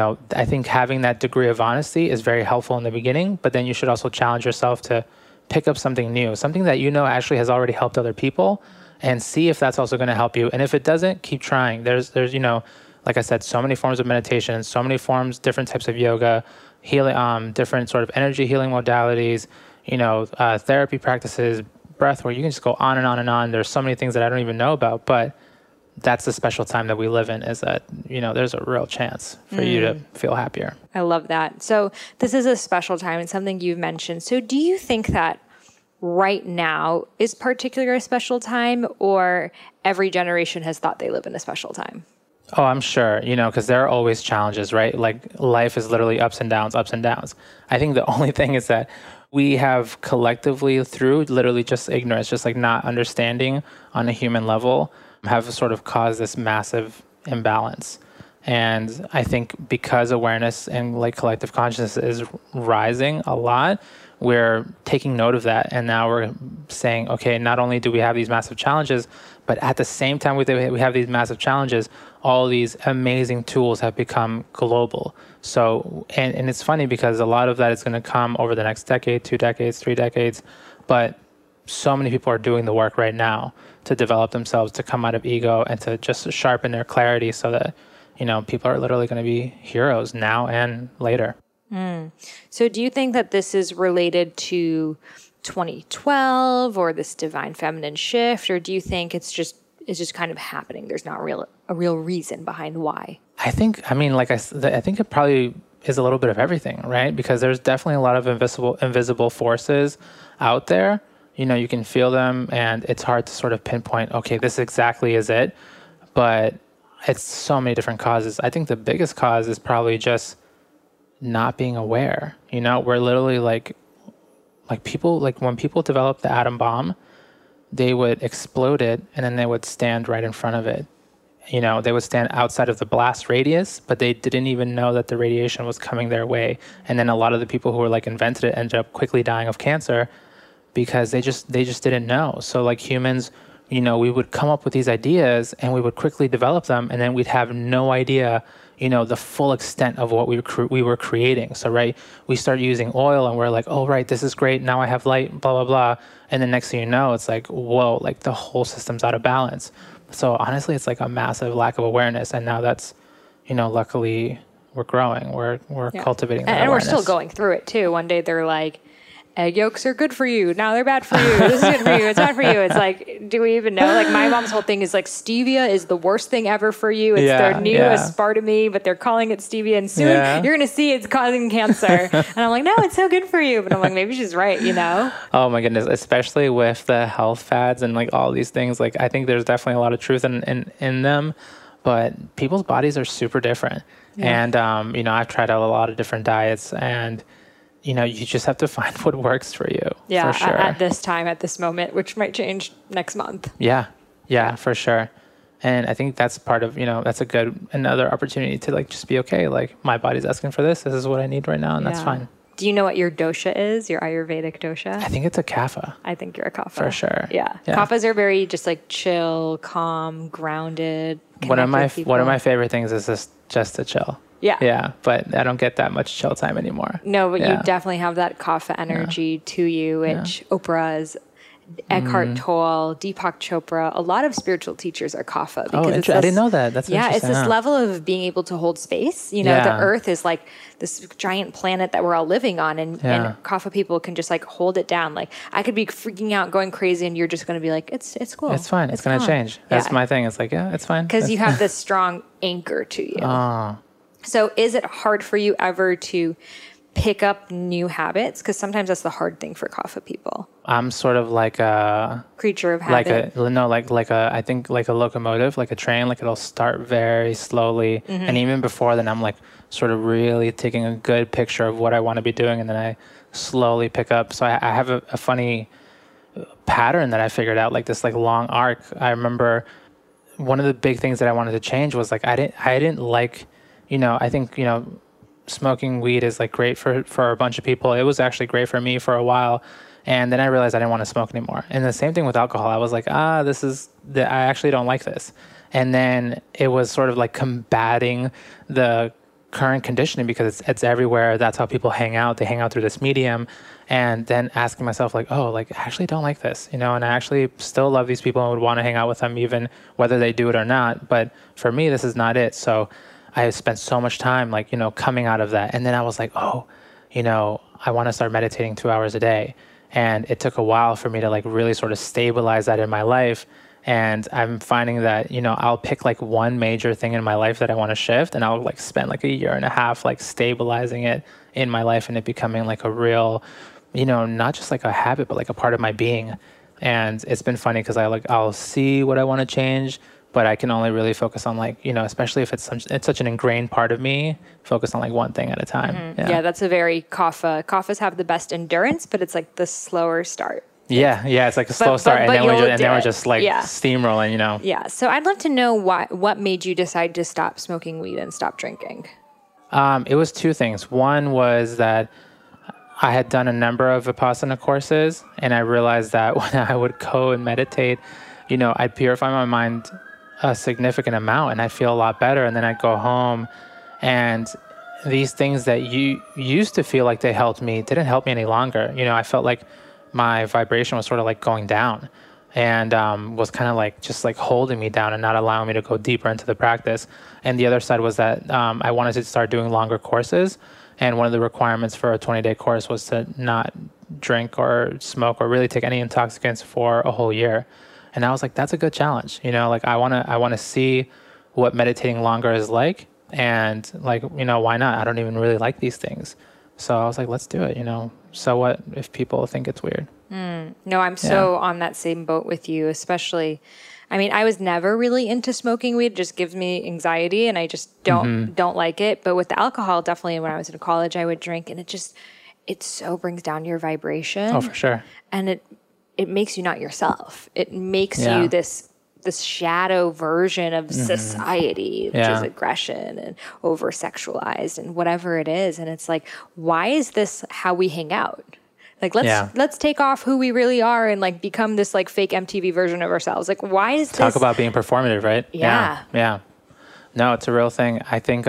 I think having that degree of honesty is very helpful in the beginning, but then you should also challenge yourself to pick up something new, something that actually has already helped other people, and see if that's also going to help you. And if it doesn't, keep trying. There's like I said, so many forms of meditation, so many forms, different types of yoga, healing, different sort of energy healing modalities, therapy practices, breath work. You can just go on and on and on. There's so many things that I don't even know about, but that's the special time that we live in, is that, there's a real chance for you to feel happier. I love that. So this is a special time and something you've mentioned. So do you think that right now is particularly a special time, or every generation has thought they live in a special time? Oh, I'm sure, because there are always challenges, right? Like life is literally ups and downs, ups and downs. I think the only thing is that we have collectively, through literally just ignorance, just like not understanding on a human level, have sort of caused this massive imbalance. And I think because awareness and like collective consciousness is rising a lot, we're taking note of that. And now we're saying, okay, not only do we have these massive challenges, but at the same time we have these massive challenges, all these amazing tools have become global. So, and it's funny because a lot of that is going to come over the next decade, 2 decades, 3 decades. But so many people are doing the work right now to develop themselves, to come out of ego and to just sharpen their clarity so that, people are literally going to be heroes now and later. So do you think that this is related to 2012 or this divine feminine shift, or do you think it's just kind of happening? There's not a real reason behind why. I think it probably is a little bit of everything, right? Because there's definitely a lot of invisible forces out there. You can feel them, and it's hard to sort of pinpoint, okay, this exactly is it. But it's so many different causes. I think the biggest cause is probably just not being aware. We're literally like people, like when people developed the atom bomb, they would explode it and then they would stand right in front of it. They would stand outside of the blast radius, but they didn't even know that the radiation was coming their way. And then a lot of the people who were like invented it ended up quickly dying of cancer because they just didn't know. So like humans, we would come up with these ideas and we would quickly develop them, and then we'd have no idea, the full extent of what we were creating. So, right, we start using oil and we're like, oh, right, this is great. Now I have light, blah, blah, blah. And then next thing you know, it's like, whoa, like the whole system's out of balance. So honestly, it's like a massive lack of awareness. And now that's, luckily we're growing, we're cultivating that and awareness. We're still going through it too. One day they're like, egg yolks are good for you. Now they're bad for you. This is good for you. It's bad for you. It's like, do we even know? Like my mom's whole thing is like, stevia is the worst thing ever for you. It's their new aspartame, but they're calling it stevia. And soon you're going to see it's causing cancer. And I'm like, no, it's so good for you. But I'm like, maybe she's right, Oh my goodness. Especially with the health fads and like all these things. Like I think there's definitely a lot of truth in them, but people's bodies are super different. Yeah. And, I've tried out a lot of different diets, and you just have to find what works for you. Yeah, for sure. At this time, at this moment, which might change next month. Yeah, for sure. And I think that's part of, that's another opportunity to like just be okay. Like my body's asking for this. This is what I need right now, and that's fine. Do you know what your dosha is? Your Ayurvedic dosha? I think it's a kapha. I think you're a kapha. For sure. Yeah. Kaphas are very just like chill, calm, grounded. One of my favorite things is just to chill. Yeah. Yeah, but I don't get that much chill time anymore. No, but you definitely have that kapha energy to you, which Oprah's, Eckhart Tolle, Deepak Chopra, a lot of spiritual teachers are kapha. Because I didn't know that. That's interesting. It's this level of being able to hold space. The earth is like this giant planet that we're all living on, and kapha people can just like hold it down. Like I could be freaking out, going crazy, and you're just going to be like, it's cool. It's fine. It's going to change. That's my thing. It's like, it's fine. Because you have this strong anchor to you. Oh. So is it hard for you ever to pick up new habits? Because sometimes that's the hard thing for kapha people. I'm sort of like a creature of habit. I think like a locomotive, like a train. Like it'll start very slowly, and even before then, I'm like sort of really taking a good picture of what I want to be doing, and then I slowly pick up. So I have a funny pattern that I figured out, like this like long arc. I remember one of the big things that I wanted to change was like I didn't like. I think, smoking weed is like great for a bunch of people. It was actually great for me for a while. And then I realized I didn't want to smoke anymore. And the same thing with alcohol. I was like, I actually don't like this. And then it was sort of like combating the current conditioning because it's everywhere. That's how people hang out. They hang out through this medium. And then asking myself like, I actually don't like this, and I actually still love these people and would want to hang out with them even whether they do it or not. But for me, this is not it. So I spent so much time like, coming out of that. And then I was like, I want to start meditating 2 hours a day. And it took a while for me to like really sort of stabilize that in my life. And I'm finding that, I'll pick like one major thing in my life that I want to shift, and I'll like spend like a year and a half like stabilizing it in my life and it becoming like a real, not just like a habit, but like a part of my being. And it's been funny because I'll see what I want to change, but I can only really focus on like, especially if it's such an ingrained part of me, focus on like one thing at a time. Mm-hmm. Yeah, that's a very kapha. Kaphas have the best endurance, but it's like the slower start. Yeah, it's like a slow start, and then we're just like steamrolling, Yeah, so I'd love to know what made you decide to stop smoking weed and stop drinking. It was two things. One was that I had done a number of Vipassana courses, and I realized that when I would go and meditate, I'd purify my mind a significant amount, and I'd feel a lot better. And then I'd go home, and these things that you used to feel like they helped me didn't help me any longer. I felt like my vibration was sort of like going down, and was kind of like just like holding me down and not allowing me to go deeper into the practice. And the other side was that I wanted to start doing longer courses. And one of the requirements for a 20-day course was to not drink or smoke or really take any intoxicants for a whole year. And I was like, that's a good challenge. Like I want to see what meditating longer is like. And like, why not? I don't even really like these things. So I was like, let's do it, So what if people think it's weird? No, I'm so on that same boat with you, especially. I mean, I was never really into smoking weed. It just gives me anxiety, and I just don't like it. But with the alcohol, definitely when I was in college, I would drink, and it so brings down your vibration. Oh, for sure. And it makes you not yourself. It makes you this shadow version of society, which is aggression and over-sexualized and whatever it is. And it's like, why is this how we hang out? Like, let's take off who we really are and like become this like fake MTV version of ourselves. Like, why is this? Talk about being performative, right? Yeah. No, it's a real thing. I think,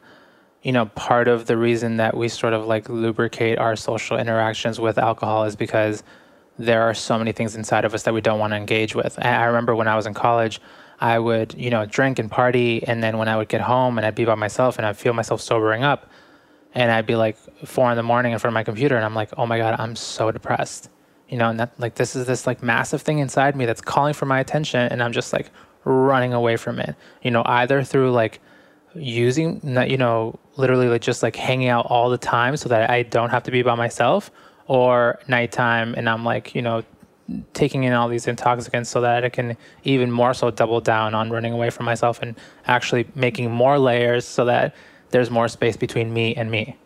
part of the reason that we sort of like lubricate our social interactions with alcohol is because there are so many things inside of us that we don't want to engage with. I remember when I was in college, I would, drink and party. And then when I would get home and I'd be by myself and I'd feel myself sobering up, and I'd be like 4 a.m. in front of my computer, and I'm like, oh my God, I'm so depressed. And that like, this is this like massive thing inside me that's calling for my attention, and I'm just like running away from it, either through like using, literally like just like hanging out all the time so that I don't have to be by myself, or nighttime, and I'm like, taking in all these intoxicants so that I can even more so double down on running away from myself and actually making more layers so that there's more space between me and me,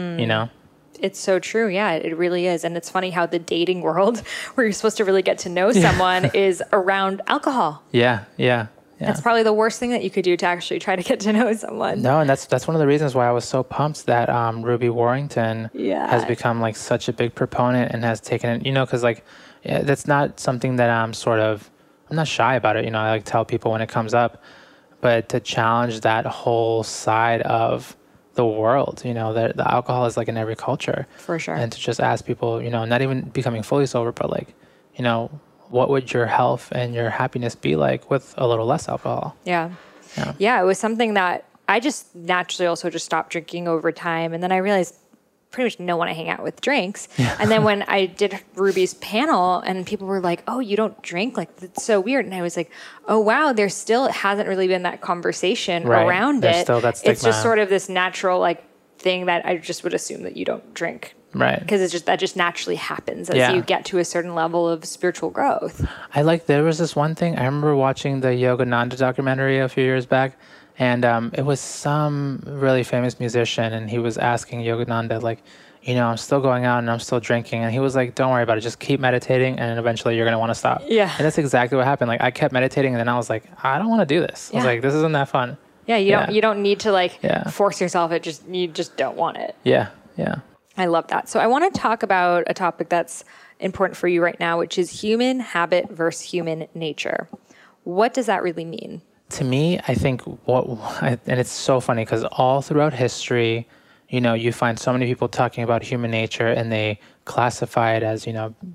It's so true. Yeah, it really is. And it's funny how the dating world where you're supposed to really get to know someone is around alcohol. Yeah. That's probably the worst thing that you could do to actually try to get to know someone. No, and that's one of the reasons why I was so pumped that Ruby Warrington has become like such a big proponent and has taken it, because like that's not something that I'm not shy about it. I like tell people when it comes up, but to challenge that whole side of the world, that the alcohol is like in every culture. For sure. And to just ask people, not even becoming fully sober, but like, what would your health and your happiness be like with a little less alcohol? Yeah, it was something that I just naturally also just stopped drinking over time. And then I realized pretty much no one I hang out with drinks. Yeah. And then when I did Ruby's panel and people were like, oh, you don't drink? Like, that's so weird. And I was like, oh, wow, there still hasn't really been that conversation around There's it. Still that stigma. It's just sort of this natural like thing that I just would assume that you don't drink. Right. Because that just naturally happens as you get to a certain level of spiritual growth. There was this one thing, I remember watching the Yogananda documentary a few years back, and it was some really famous musician, and he was asking Yogananda, like, I'm still going out and I'm still drinking. And he was like, don't worry about it. Just keep meditating, and eventually you're going to want to stop. Yeah. And that's exactly what happened. Like, I kept meditating, and then I was like, I don't want to do this. I was like, this isn't that fun. Yeah, you don't need to like force yourself. You just don't want it. Yeah. I love that. So I want to talk about a topic that's important for you right now, which is human habit versus human nature. What does that really mean? To me, I think and it's so funny because all throughout history, you find so many people talking about human nature, and they classify it as,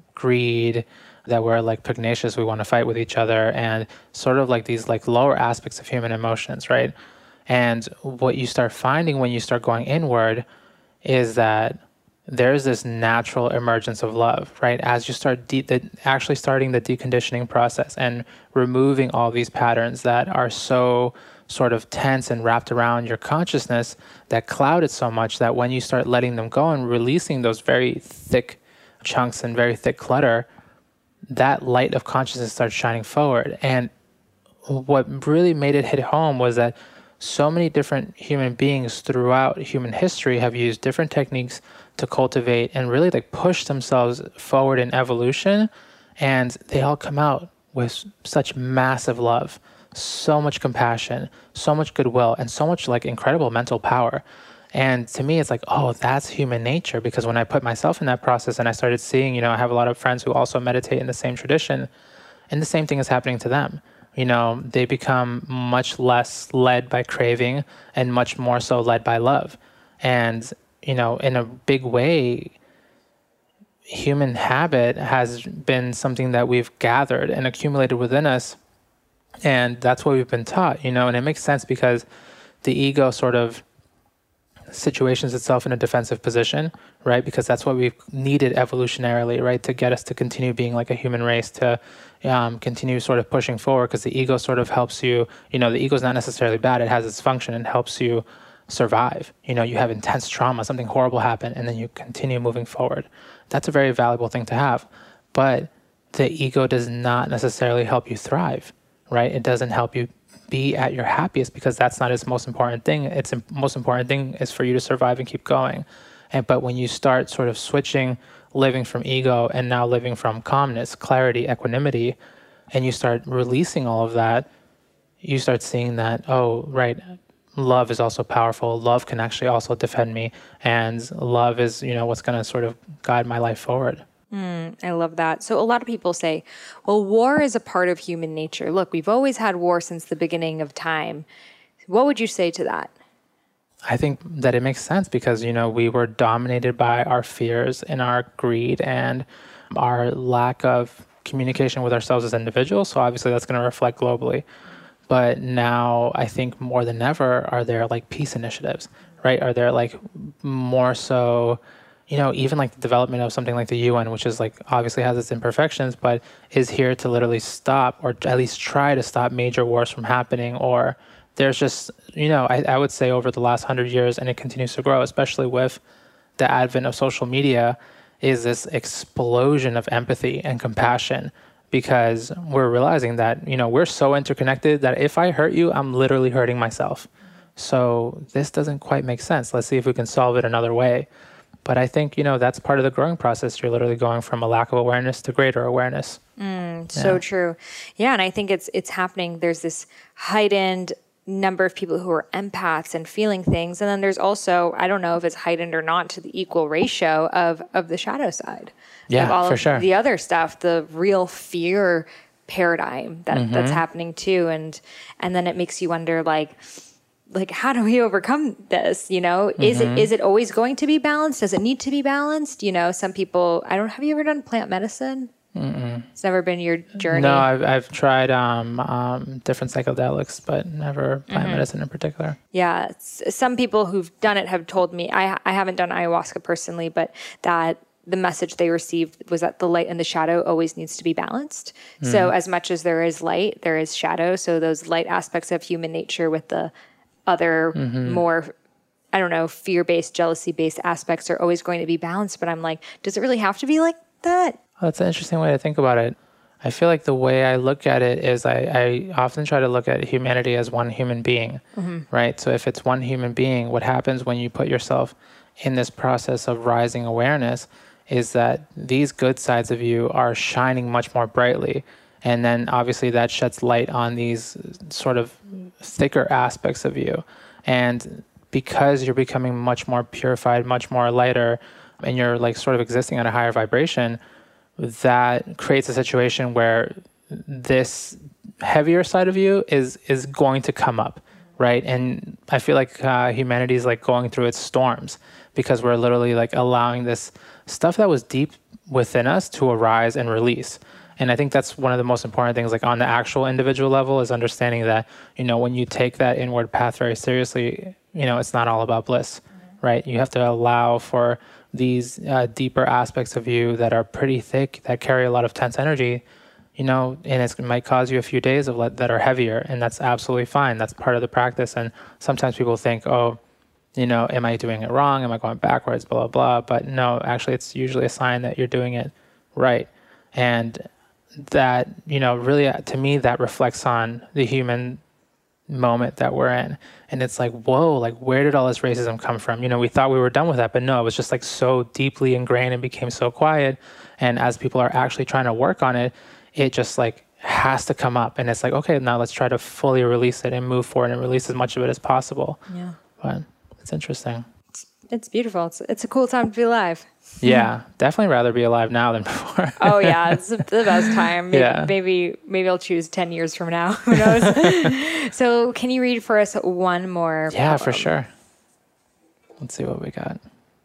greed, that we're like pugnacious, we want to fight with each other, and sort of like these like lower aspects of human emotions, right? And what you start finding when you start going inward is that there's this natural emergence of love, right? As you start actually starting the deconditioning process and removing all these patterns that are so sort of tense and wrapped around your consciousness that cloud it so much that when you start letting them go and releasing those very thick chunks and very thick clutter, that light of consciousness starts shining forward. And what really made it hit home was that so many different human beings throughout human history have used different techniques to cultivate and really like push themselves forward in evolution. And they all come out with such massive love, so much compassion, so much goodwill, and so much like incredible mental power. And to me, it's like, oh, that's human nature. Because when I put myself in that process and I started seeing, I have a lot of friends who also meditate in the same tradition, and the same thing is happening to them. They become much less led by craving and much more so led by love. And, in a big way, human habit has been something that we've gathered and accumulated within us. And that's what we've been taught, and it makes sense because the ego sort of situations itself in a defensive position, right? Because that's what we've needed evolutionarily, right? To get us to continue being like a human race, to continue sort of pushing forward, because the ego sort of helps you, the ego is not necessarily bad. It has its function and helps you survive. You have intense trauma, something horrible happened, and then you continue moving forward. That's a very valuable thing to have. But the ego does not necessarily help you thrive, right? It doesn't help you be at your happiest, because that's not its most important thing. Its most important thing is for you to survive and keep going. But when you start sort of switching, living from ego and now living from calmness, clarity, equanimity, and you start releasing all of that, you start seeing that, oh, right, love is also powerful. Love can actually also defend me. And love is, what's going to sort of guide my life forward. I love that. So a lot of people say, well, war is a part of human nature. Look, we've always had war since the beginning of time. What would you say to that? I think that it makes sense because, we were dominated by our fears and our greed and our lack of communication with ourselves as individuals. So obviously that's going to reflect globally. But now I think more than ever are there like peace initiatives, right? Are there like more so, even like the development of something like the UN, which is like obviously has its imperfections, but is here to literally stop or at least try to stop major wars from happening. Or there's just, I would say over the last 100 years, and it continues to grow, especially with the advent of social media, is this explosion of empathy and compassion, because we're realizing that, we're so interconnected that if I hurt you, I'm literally hurting myself. So this doesn't quite make sense. Let's see if we can solve it another way. But I think, that's part of the growing process. You're literally going from a lack of awareness to greater awareness. So true. Yeah, and I think it's happening. There's this heightened number of people who are empaths and feeling things. And then there's also, I don't know if it's heightened or not, to the equal ratio of the shadow side. Yeah, of all for of sure. The other stuff, the real fear paradigm that's happening too. And then it makes you wonder, like how do we overcome this? Is it always going to be balanced? Does it need to be balanced? Some people, have you ever done plant medicine? It's never been your journey. No, I've tried different psychedelics, but never plant medicine in particular. Yeah, some people who've done it have told me, I haven't done ayahuasca personally, but that the message they received was that the light and the shadow always needs to be balanced. So as much as there is light, there is shadow. So those light aspects of human nature with the other more, fear-based, jealousy-based aspects are always going to be balanced. But I'm like, does it really have to be like that? Well, that's an interesting way to think about it. I feel like the way I look at it is I often try to look at humanity as one human being, right? So if it's one human being, what happens when you put yourself in this process of rising awareness is that these good sides of you are shining much more brightly. And then obviously that sheds light on these sort of thicker aspects of you. And because you're becoming much more purified, much more lighter, and you're like sort of existing at a higher vibration, that creates a situation where this heavier side of you is going to come up, right? And I feel like humanity is like going through its storms because we're literally like allowing this stuff that was deep within us to arise and release. And I think that's one of the most important things, like on the actual individual level, is understanding that, when you take that inward path very seriously, it's not all about bliss, right? You have to allow for these deeper aspects of you that are pretty thick, that carry a lot of tense energy, and it might cause you a few days that are heavier, and that's absolutely fine. That's part of the practice. And sometimes people think, oh, am I doing it wrong? Am I going backwards? Blah, blah, blah. But no, actually, it's usually a sign that you're doing it right. And that, really to me, that reflects on the human moment that we're in. And it's like, whoa, like where did all this racism come from? We thought we were done with that, but no, it was just like so deeply ingrained and became so quiet. And as people are actually trying to work on it, it just like has to come up. And it's like, okay, now let's try to fully release it and move forward and release as much of it as possible. Yeah. But it's interesting. It's beautiful. It's a cool time to be alive. Yeah, definitely rather be alive now than before. Oh yeah, it's the best time. Maybe I'll choose 10 years from now. Who knows? So can you read for us one more Yeah, poem? for sure. Let's see what we got.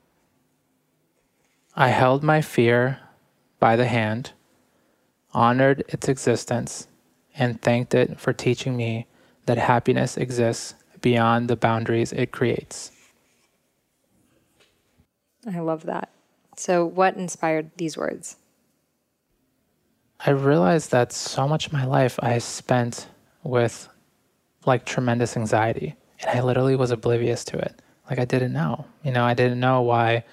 I held my fear by the hand, honored its existence, and thanked it for teaching me that happiness exists beyond the boundaries it creates. I love that. So what inspired these words? I realized that so much of my life I spent with like tremendous anxiety, and I literally was oblivious to it. Like I didn't know, I didn't know why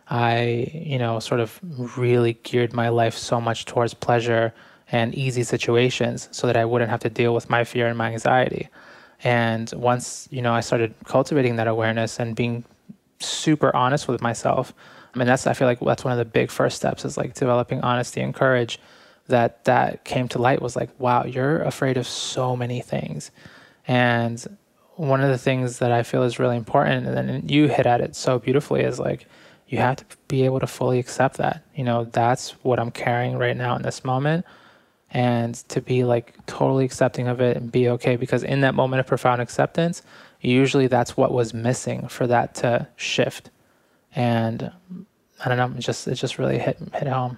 I, sort of really geared my life so much towards pleasure and easy situations so that I wouldn't have to deal with my fear and my anxiety. And once, I started cultivating that awareness and being super honest with myself, I feel like that's one of the big first steps is like developing honesty and courage. That came to light was like, wow, you're afraid of so many things. And one of the things that I feel is really important, and then you hit at it so beautifully, is like, you have to be able to fully accept that, that's what I'm carrying right now in this moment. And to be like totally accepting of it and be okay, because in that moment of profound acceptance, usually that's what was missing for that to shift. And I don't know, it just really hit home.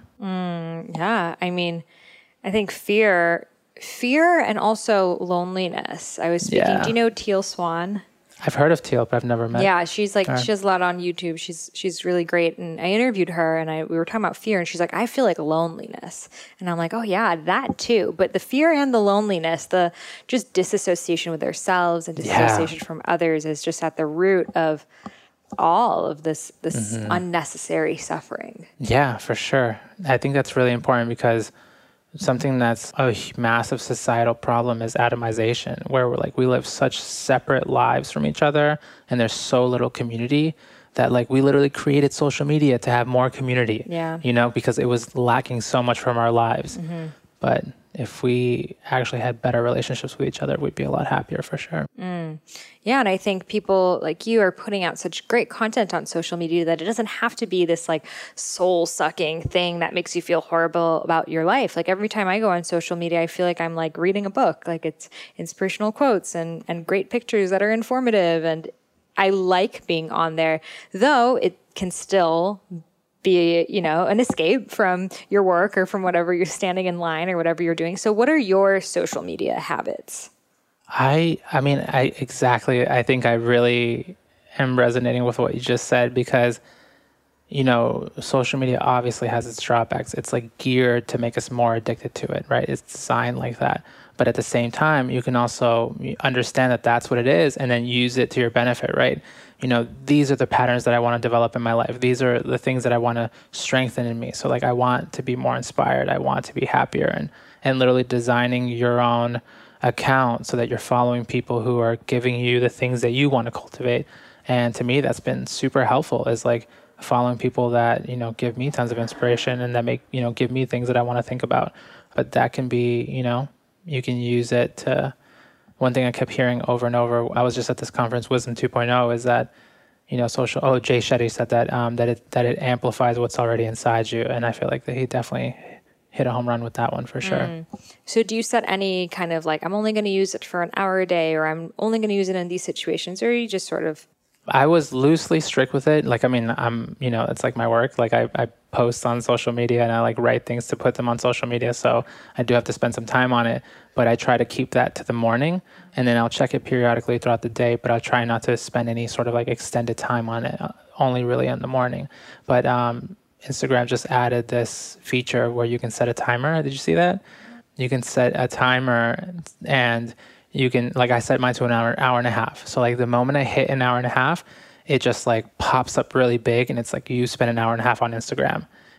Yeah. I mean, I think fear and also loneliness. I was speaking, do you know Teal Swan? I've heard of Teal, but I've never met. Yeah, she's like, she does a lot on YouTube. She's really great. And I interviewed her and we were talking about fear, and she's like, I feel like loneliness. And I'm like, oh yeah, that too. But the fear and the loneliness, the just disassociation with ourselves and disassociation from others is just at the root of all of this unnecessary suffering. Yeah, for sure. I think that's really important, because something that's a massive societal problem is atomization, where we live such separate lives from each other, and there's so little community that like we literally created social media to have more community. Yeah. Because it was lacking so much from our lives. But if we actually had better relationships with each other, we'd be a lot happier for sure. Yeah, and I think people like you are putting out such great content on social media that it doesn't have to be this like soul-sucking thing that makes you feel horrible about your life. Like every time I go on social media, I feel like I'm like reading a book. Like it's inspirational quotes and great pictures that are informative. And I like being on there, though it can still be, an escape from your work or from whatever you're standing in line or whatever you're doing. So what are your social media habits? I think I really am resonating with what you just said, because, social media obviously has its drawbacks. It's like geared to make us more addicted to it, right? It's designed like that. But at the same time, you can also understand that that's what it is and then use it to your benefit, right? These are the patterns that I want to develop in my life. These are the things that I want to strengthen in me. So like I want to be more inspired. I want to be happier, and literally designing your own account so that you're following people who are giving you the things that you want to cultivate. And to me, that's been super helpful, is like following people that, give me tons of inspiration and that make, give me things that I want to think about. But that can be, you can use it to, one thing I kept hearing over and over, I was just at this conference, Wisdom 2.0, is that, Jay Shetty said that, that it amplifies what's already inside you. And I feel like that he definitely hit a home run with that one for sure. So do you set any kind of like, I'm only going to use it for an hour a day, or I'm only going to use it in these situations, or you just sort of? I was loosely strict with it. Like, I'm, it's like my work. Like I post on social media and I like write things to put them on social media. So I do have to spend some time on it, but I try to keep that to the morning, and then I'll check it periodically throughout the day, but I'll try not to spend any sort of like extended time on it, only really in the morning. But, Instagram just added this feature where you can set a timer. Did you see that? You can set a timer, and you can, like I set mine to an hour and a half. So like the moment I hit an hour and a half, it just like pops up really big, and it's like you spent an hour and a half on Instagram.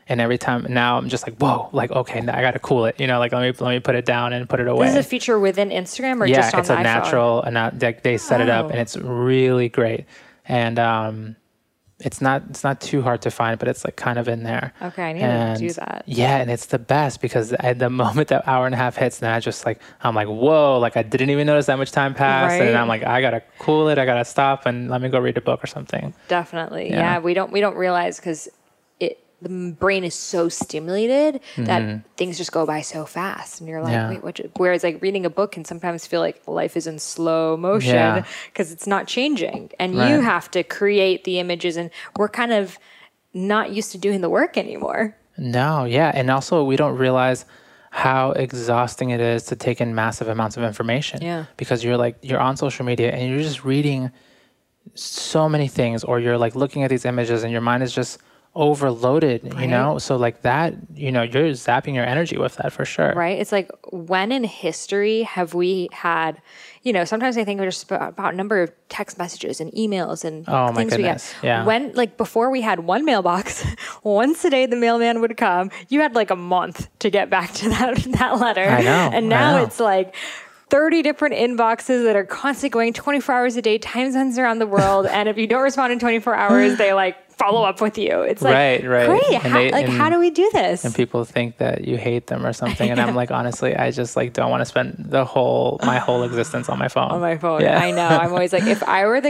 And every time now I'm just like, whoa, like, okay, now I got to cool it, like, let me put it down and put it away. This is a feature within Instagram or just on the iPhone? Yeah, it's a natural, like they set it up and it's really great. And, it's not too hard to find, but it's like kind of in there. Okay, I need to do that. Yeah, and it's the best because at the moment that hour and a half hits, then I'm like, whoa, like I didn't even notice that much time passed. Right? And I'm like, I gotta cool it, I gotta stop and let me go read a book or something. Definitely. Yeah, we don't realize because the brain is so stimulated that things just go by so fast. And you're like, wait, whereas like reading a book can sometimes feel like life is in slow motion because it's not changing. And you have to create the images, and we're kind of not used to doing the work anymore. No, yeah. And also we don't realize how exhausting it is to take in massive amounts of information. Yeah. Because you're on social media and you're just reading so many things, or you're like looking at these images and your mind is just overloaded, so like that, you're zapping your energy with that for sure. Right. It's like, when in history have we had, sometimes I think we're just about number of text messages and emails and things we get. Yeah. When, like, before we had one mailbox, once a day the mailman would come, you had like a month to get back to that letter. I know. And now it's like 30 different inboxes that are constantly going 24 hours a day, time zones around the world. And if you don't respond in 24 hours, they like follow up with you. It's like, great. How do we do this? And people think that you hate them or something. And I'm like, honestly, I just like don't want to spend my whole existence on my phone. On my phone. Yeah. I know. I'm always like, if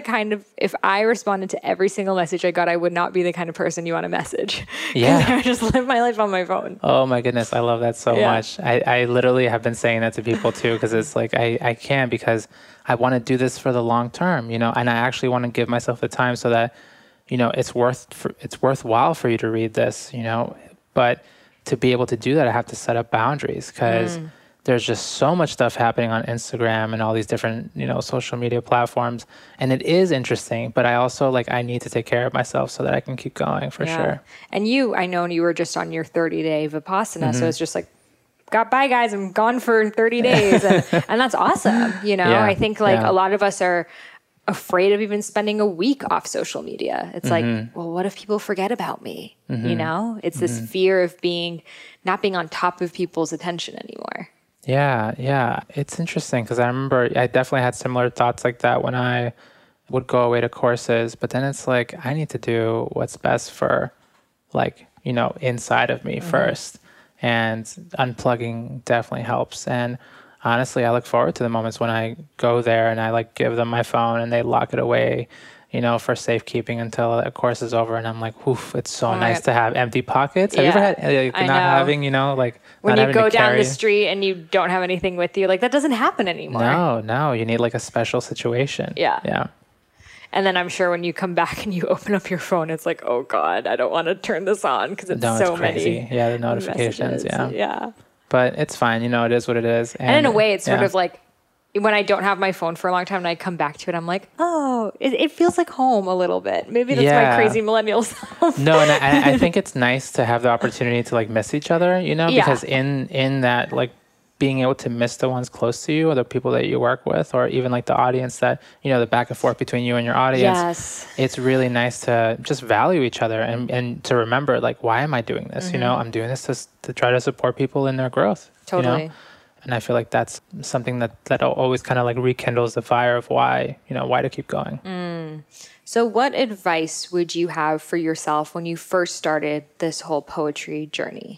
I responded to every single message I got, I would not be the kind of person you want to message. Yeah. I just live my life on my phone. Oh my goodness. I love that so much. I literally have been saying that to people too, because it's like, I can't, because I want to do this for the long term, and I actually want to give myself the time so that it's worthwhile for you to read this, but to be able to do that, I have to set up boundaries, because there's just so much stuff happening on Instagram and all these different, social media platforms. And it is interesting, but I also I need to take care of myself so that I can keep going for sure. And I know you were just on your 30-day Vipassana. So it's just like, bye guys, I'm gone for 30 days. And that's awesome. I think a lot of us are afraid of even spending a week off social media. It's like, well, what if people forget about me? It's this fear of not being on top of people's attention anymore. Yeah. It's interesting because I remember I definitely had similar thoughts like that when I would go away to courses, but then it's like, I need to do what's best for inside of me first. And unplugging definitely helps. And honestly, I look forward to the moments when I go there and I give them my phone and they lock it away, for safekeeping until a course is over. And I'm like, oof, it's so nice to have empty pockets. Have you ever had not having, when you go down the street and you don't have anything with you, that doesn't happen anymore. No, you need a special situation. Yeah. And then I'm sure when you come back and you open up your phone, it's like, oh God, I don't want to turn this on because it's so crazy. Many. Yeah, the notifications. Yeah. But it's fine. it is what it is. And in a way, it's sort of like when I don't have my phone for a long time and I come back to it, I'm like, oh, it feels like home a little bit. Maybe that's my crazy millennial self. No, and I think it's nice to have the opportunity to miss each other, because in that being able to miss the ones close to you or the people that you work with, or even the audience that, the back and forth between you and your audience. Yes. It's really nice to just value each other and to remember, why am I doing this? I'm doing this to try to support people in their growth. Totally. And I feel like that's something that always kind of rekindles the fire of why to keep going. So what advice would you have for yourself when you first started this whole poetry journey?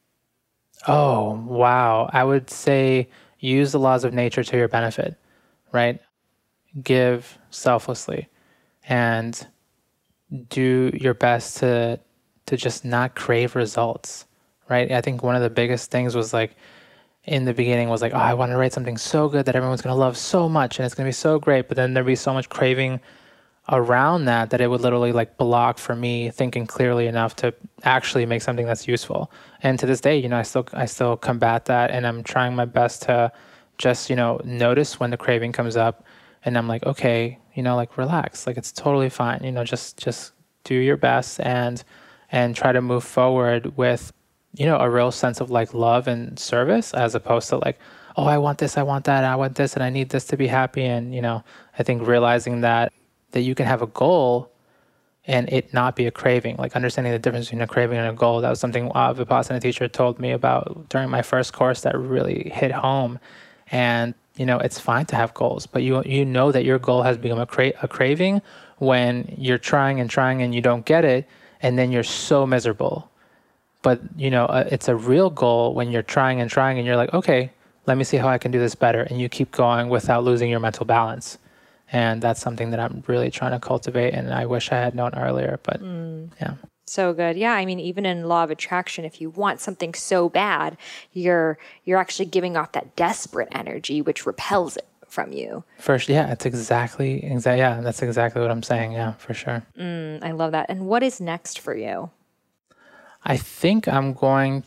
Oh, wow. I would say use the laws of nature to your benefit, right? Give selflessly and do your best to just not crave results, right? I think one of the biggest things was in the beginning was oh, I want to write something so good that everyone's going to love so much and it's going to be so great. But then there'd be so much craving around that it would literally block for me thinking clearly enough to actually make something that's useful. And to this day, I still combat that, and I'm trying my best to just, notice when the craving comes up, and I'm like, okay, relax, it's totally fine, just do your best and try to move forward with, a real sense of love and service, as opposed to oh, I want this, I want that, I want this, and I need this to be happy. And, I think realizing that you can have a goal, and it not be a craving, like understanding the difference between a craving and a goal. That was something a Vipassana teacher told me about during my first course that really hit home. And, it's fine to have goals, but you know that your goal has become a craving when you're trying and you don't get it, and then you're so miserable. But, it's a real goal when you're trying and you're like, okay, let me see how I can do this better. And you keep going without losing your mental balance. And that's something that I'm really trying to cultivate. And I wish I had known earlier, but yeah. So good. Yeah. I mean, even in law of attraction, if you want something so bad, you're actually giving off that desperate energy, which repels it from you. First, yeah, it's exactly. Yeah, that's exactly what I'm saying. Yeah, for sure. I love that. And what is next for you? I think I want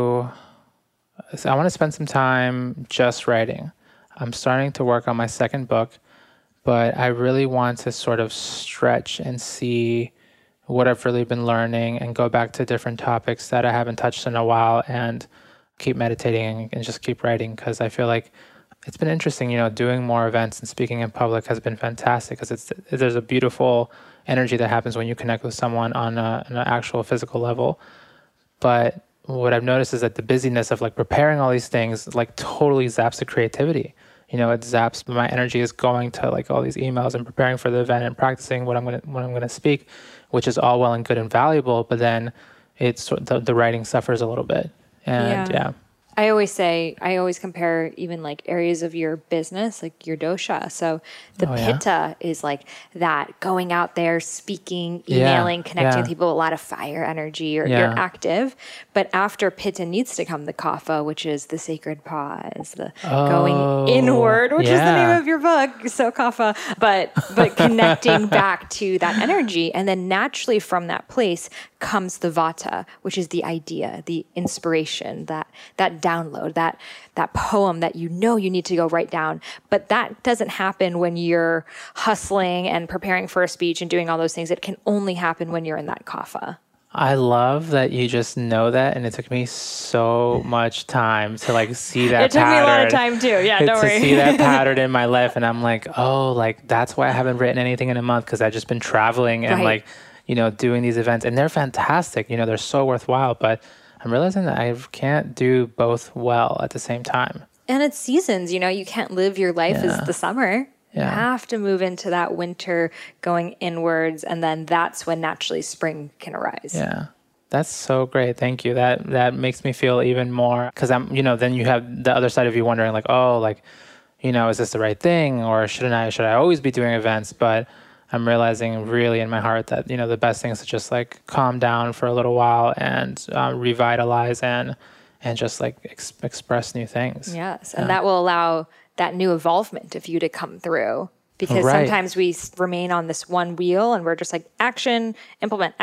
to spend some time just writing. I'm starting to work on my second book, but I really want to sort of stretch and see what I've really been learning and go back to different topics that I haven't touched in a while and keep meditating and just keep writing, because I feel like it's been interesting, doing more events and speaking in public has been fantastic, because there's a beautiful energy that happens when you connect with someone on an actual physical level. But what I've noticed is that the busyness of like preparing all these things like totally zaps the creativity. It zaps my energy is going to like all these emails and preparing for the event and practicing what I'm gonna speak, which is all well and good and valuable. But then it's the writing suffers a little bit, and yeah. I always compare even like areas of your business, like your dosha. So the pitta is like that going out there, speaking, emailing, connecting with people, a lot of fire energy, or you're active. But after pitta needs to come the kapha, which is the sacred pause, the going inward, which is the name of your book. So kapha, but connecting back to that energy. And then naturally from that place comes the vata, which is the idea, the inspiration, that download, that poem that you need to go write down. But that doesn't happen when you're hustling and preparing for a speech and doing all those things. It can only happen when you're in that kapha. I love that you just know that, and it took me so much time to like see that. It took me a lot of time too. Yeah, don't worry. To see that pattern in my life, and I'm like, oh, like that's why I haven't written anything in a month, because I've just been traveling and like, doing these events, and they're fantastic. They're so worthwhile, but I'm realizing that I can't do both well at the same time. And it's seasons, you can't live your life as the summer. You have to move into that winter going inwards, and then that's when naturally spring can arise. Yeah. That's so great. Thank you. That makes me feel even more, because I'm, then you have the other side of you wondering like, oh, like, is this the right thing, or should I always be doing events? But I'm realizing really in my heart that, the best thing is to just like calm down for a little while and revitalize and just like express new things. Yes. And that will allow that new evolvement of you to come through, because sometimes we remain on this one wheel and we're just like action, implement.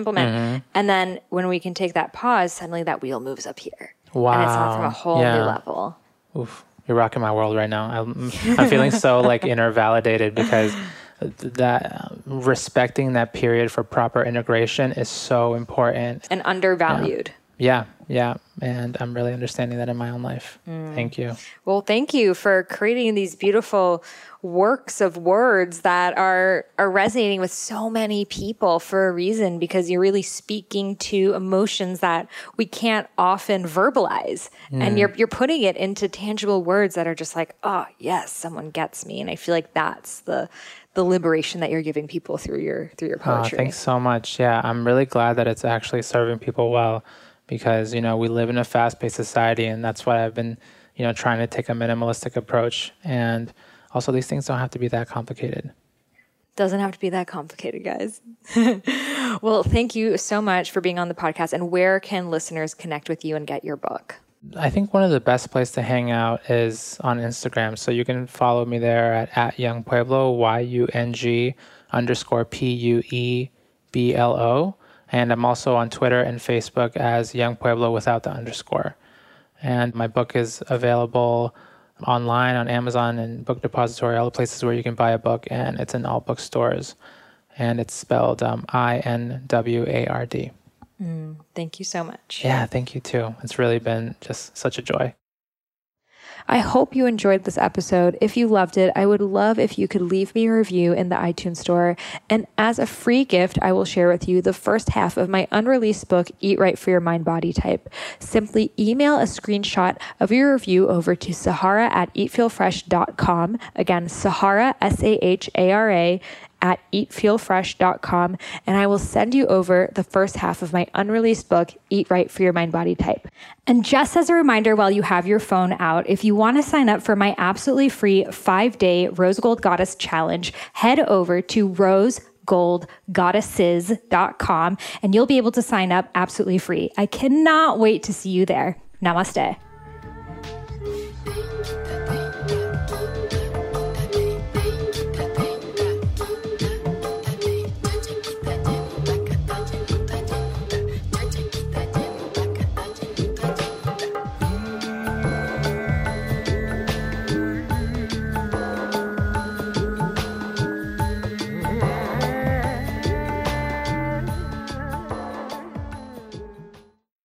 And then when we can take that pause, suddenly that wheel moves up here. Wow. And it's on from a whole new level. Oof. You're rocking my world right now. I'm feeling so like inner validated, because that respecting that period for proper integration is so important and undervalued. Yeah. And I'm really understanding that in my own life. Thank you. Well, thank you for creating these beautiful works of words that are resonating with so many people for a reason, because you're really speaking to emotions that we can't often verbalize. And you're putting it into tangible words that are just like, oh, yes, someone gets me. And I feel like that's the liberation that you're giving people through your poetry. Thanks so much. Yeah, I'm really glad that it's actually serving people well, because, we live in a fast-paced society, and that's why I've been, trying to take a minimalistic approach. And also, these things don't have to be that complicated. Doesn't have to be that complicated, guys. Well, thank you so much for being on the podcast. And where can listeners connect with you and get your book? I think one of the best places to hang out is on Instagram. So you can follow me there at Yung Pueblo, YUNG_PUEBLO. And I'm also on Twitter and Facebook as Yung Pueblo without the underscore. And my book is available online on Amazon and Book Depository, all the places where you can buy a book, and it's in all bookstores. And it's spelled INWARD. Thank you so much. Yeah, thank you too. It's really been just such a joy. I hope you enjoyed this episode. If you loved it, I would love if you could leave me a review in the iTunes store. And as a free gift, I will share with you the first half of my unreleased book, Eat Right for Your Mind Body Type. Simply email a screenshot of your review over to Sahara@eatfeelfresh.com. Again, Sahara, Sahara, at eatfeelfresh.com, and I will send you over the first half of my unreleased book, Eat Right for Your Mind Body Type. And just as a reminder, while you have your phone out, if you want to sign up for my absolutely free 5-day Rose Gold Goddess Challenge, head over to rosegoldgoddesses.com and you'll be able to sign up absolutely free. I cannot wait to see you there. Namaste.